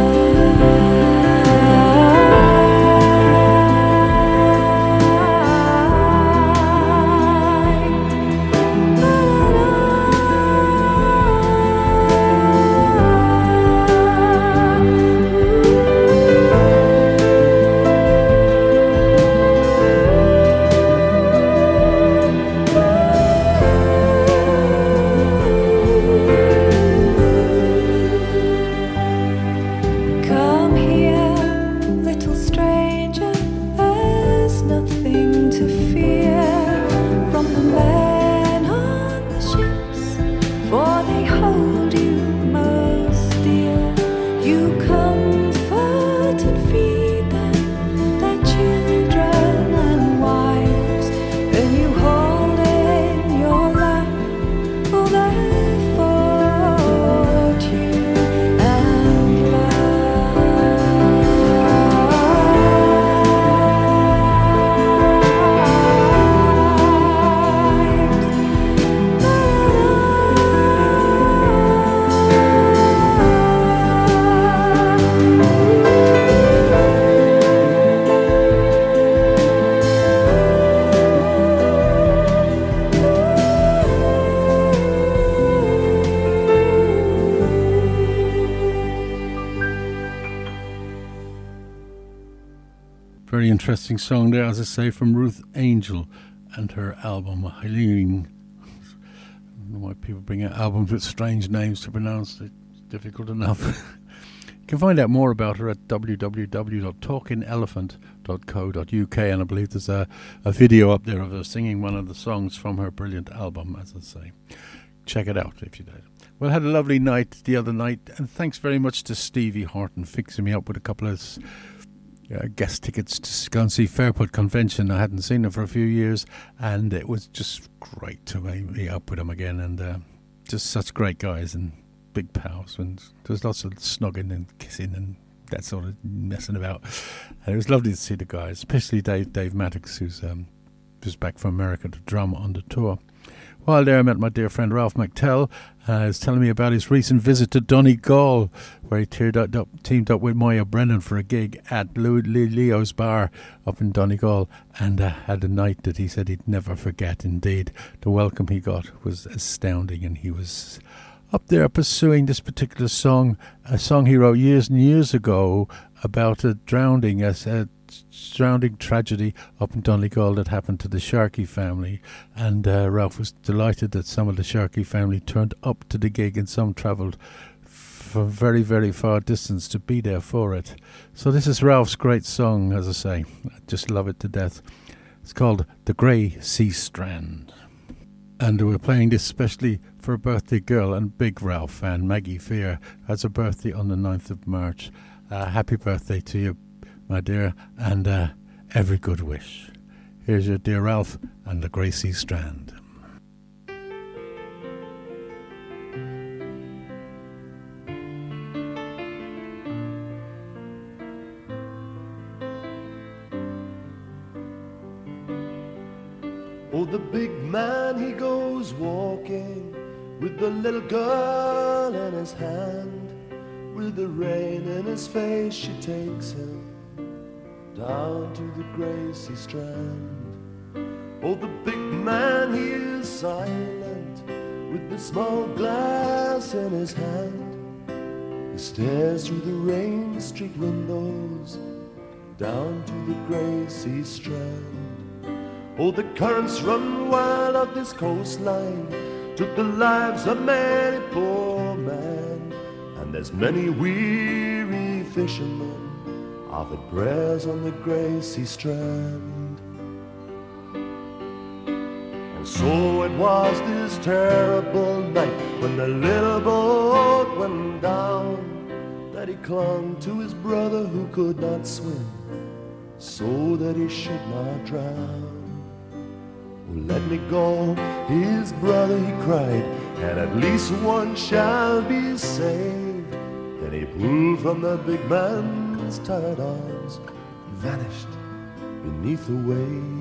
Come here, little stranger, there's nothing to fear from the men on the ships, for they hold you most dear. You comfort and feed them, their children and wives, and you hold in your lap all their fortune and Very interesting song there, as I say, from Ruth Angel and her album Healing. I don't know why people bring out albums with strange names to pronounce. It's difficult enough. You can find out more about her at w w w dot talking elephant dot co dot u k, and I believe there's a, a video up there of her singing one of the songs from her brilliant album, as I say. Check it out if you did. Well, I had a lovely night the other night, and thanks very much to Stevie Horton fixing me up with a couple of Uh, guest tickets to go and see Fairport Convention. I hadn't seen them for a few years, and it was just great to be up with them again, and uh, just such great guys and big pals, and there's lots of snogging and kissing and that sort of messing about, and it was lovely to see the guys, especially Dave Dave Maddox, who's um, just back from America to drum on the tour. While there, I met my dear friend Ralph McTell. Uh, he was telling me about his recent visit to Donegal, where he teared up, teamed up with Moya Brennan for a gig at Leo's Bar up in Donegal, and uh, had a night that he said he'd never forget. Indeed, the welcome he got was astounding, and he was up there pursuing this particular song, a song he wrote years and years ago about a drowning, a, a drowning tragedy up in Donegal that happened to the Sharkey family, and uh, Ralph was delighted that some of the Sharkey family turned up to the gig, and some travelled f- from very, very far distance to be there for it. So this is Ralph's great song, as I say. I just love it to death. It's called The Grey Sea Strand. And we're playing this especially for a birthday girl and big Ralph fan, Maggie Fear, has a birthday on the ninth of March. Uh, happy birthday to you, my dear, and uh, every good wish. Here's your dear Ralph and The Grey Sea Strand. Oh, the big man, he goes walking with the little girl in his hand. With the rain in his face, she takes him down to the grey sea strand. Oh, the big man, he is silent with the small glass in his hand. He stares through the rain-streaked windows down to the grey sea strand. Oh, the currents run wild up this coastline, took the lives of many poor men, and there's many weary fishermen offered prayers on the grey sea strand. And so it was this terrible night when the little boat went down, that he clung to his brother who could not swim, so that he should not drown. Oh, let me go, his brother, he cried, and at least one shall be saved. Then he pulled from the big man's tired arms and vanished beneath the waves.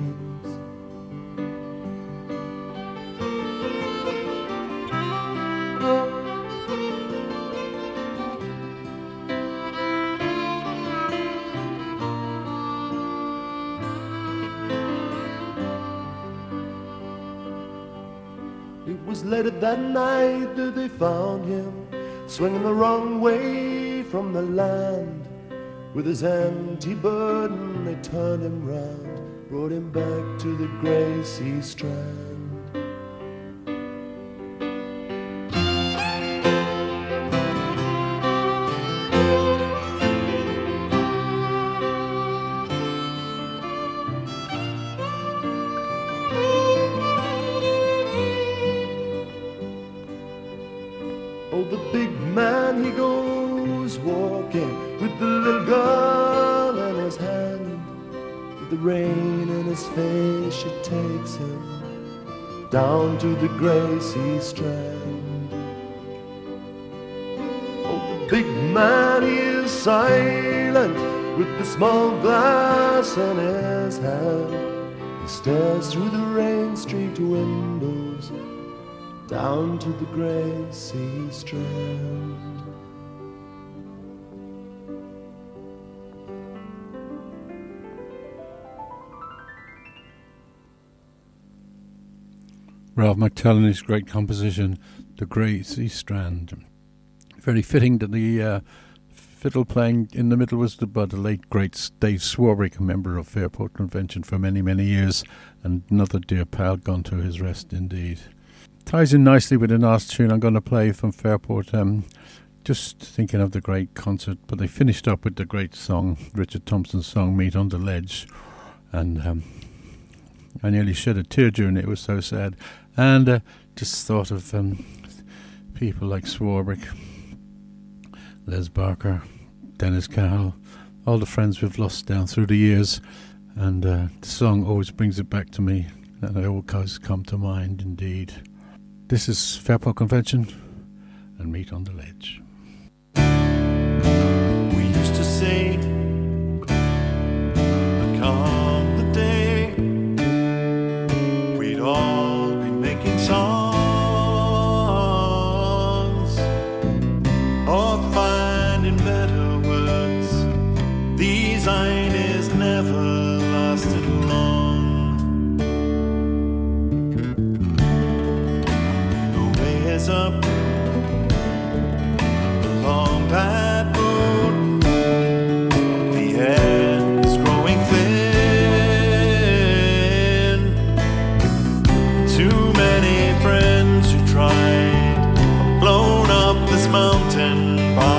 Later that night that they found him swinging the wrong way from the land. With his empty burden they turned him round, brought him back to the grey sea strand. Down to the grey sea strand. Oh, the big man, he is silent with the small glass in his hand. He stares through the rain-streaked windows down to the grey sea strand. Ralph McTellin's great composition, The Grey Sea Strand. Very fitting that the uh, fiddle playing in the middle was the, by the late great Dave Swarbrick, a member of Fairport Convention for many, many years, and another dear pal gone to his rest indeed. Ties in nicely with the last tune I'm going to play from Fairport. Um, just thinking of the great concert, but they finished up with the great song, Richard Thompson's song, Meet on the Ledge, and um, I nearly shed a tear during it, it was so sad. And uh, just thought of um, people like Swarbrick, Les Barker, Dennis Cahill, all the friends we've lost down through the years. And uh, the song always brings it back to me, and they always come to mind indeed. This is Fairport Convention and Meet on the Ledge. We used to say, but come the day, we'd all songs or finding better words. These ideas never lasted long. The way is up along that road. The air is growing thin. Too many friends who tried, blown up this mountain by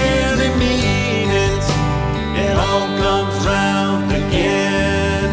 really mean it, it all comes round again.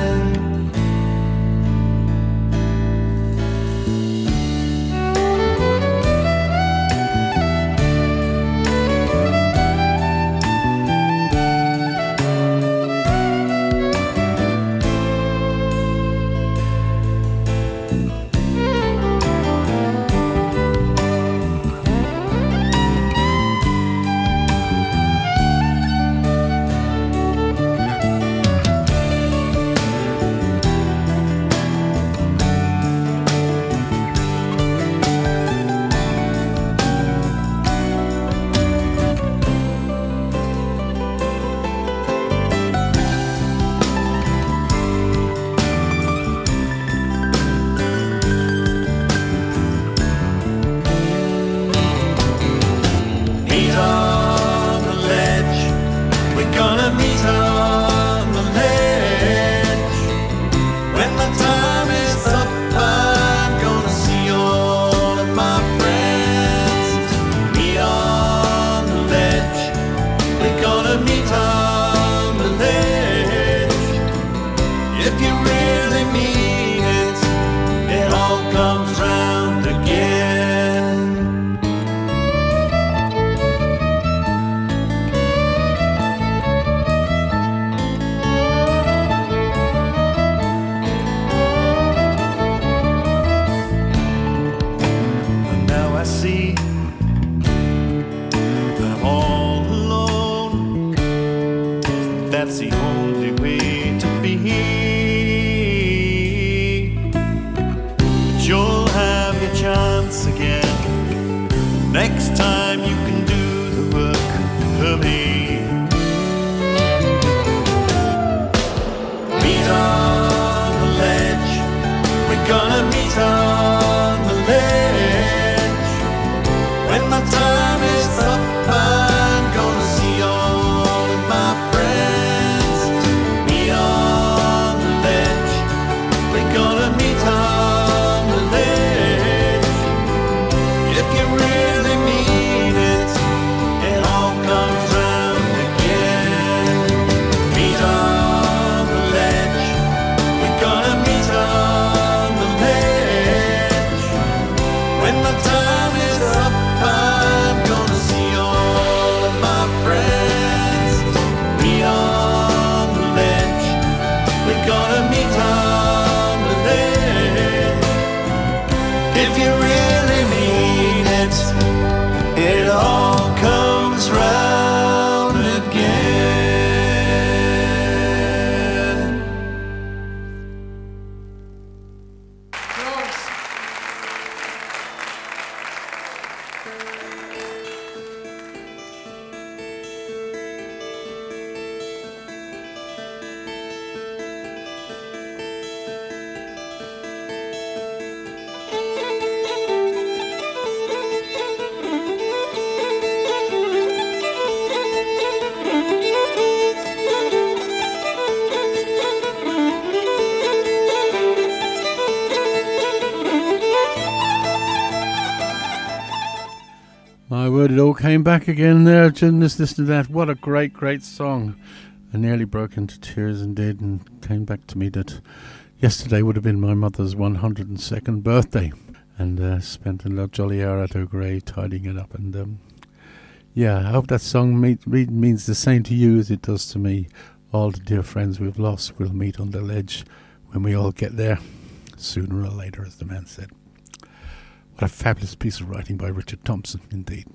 It all came back again there. Just listen to that. What a great, great song. I nearly broke into tears indeed, and came back to me that yesterday would have been my mother's one hundred second birthday, and uh, spent a jolly hour at her grave tidying it up. And um, yeah, I hope that song meet, meet, means the same to you as it does to me. All the dear friends we've lost will meet on the ledge when we all get there, sooner or later, as the man said. What a fabulous piece of writing by Richard Thompson, indeed.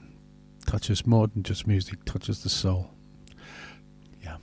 Touches more than just music, touches the soul. Yeah.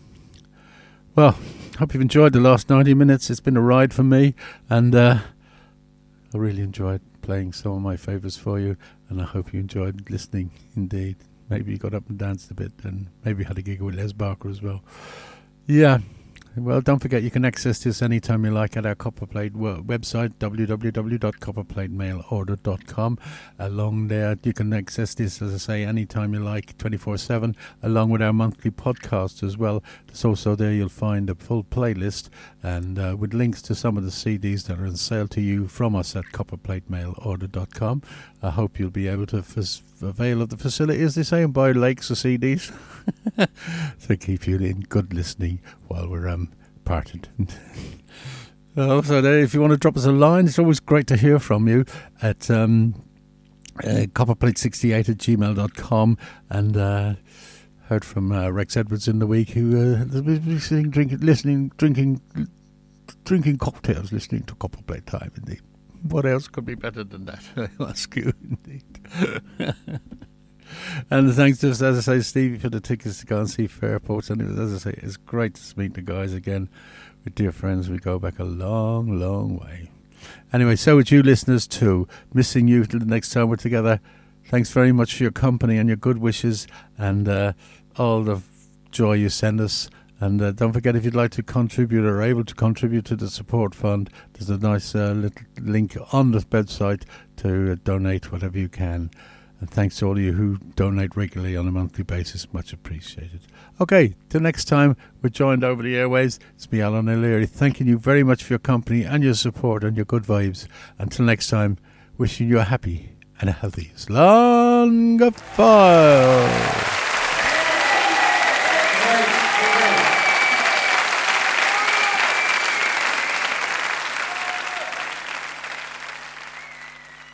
Well, hope you've enjoyed the last ninety minutes. It's been a ride for me, and uh, I really enjoyed playing some of my favourites for you, and I hope you enjoyed listening, indeed. Maybe you got up and danced a bit, and maybe had a gig with Les Barker as well. Yeah, Well, don't forget you can access this anytime you like at our Copperplate website, w w w dot copperplate mail order dot com. Along there, you can access this, as I say, anytime you like, twenty-four seven, along with our monthly podcast as well. So, so there you'll find a full playlist and uh, with links to some of the C Ds that are on sale to you from us at copperplate mail order dot com. I hope you'll be able to f- avail of the facilities, they say, and buy lakes of C Ds to keep you in good listening while we're um, parted. Also, there, if you want to drop us a line, it's always great to hear from you at um, uh, copperplate sixty-eight at gmail dot com. And uh, heard from uh, Rex Edwards in the week, who uh, was listening, drinking, listening, drinking, drinking cocktails, listening to Copperplate Time. Indeed, what else could be better than that? I ask you, indeed. And thanks to, as I say, Stevie for the tickets to go and see Fairport. And it was, as I say, it's great to meet the guys again. We're dear friends. We go back a long, long way. Anyway, so with you listeners too. Missing you till the next time we're together. Thanks very much for your company and your good wishes and uh, all the joy you send us. And uh, don't forget, if you'd like to contribute or are able to contribute to the support fund, there's a nice uh, little link on the website to uh, donate whatever you can. And thanks to all of you who donate regularly on a monthly basis. Much appreciated. Okay, till next time, we're joined over the airwaves. It's me, Alan O'Leary, thanking you very much for your company and your support and your good vibes. Until next time, wishing you a happy and a healthy Slán go fóill.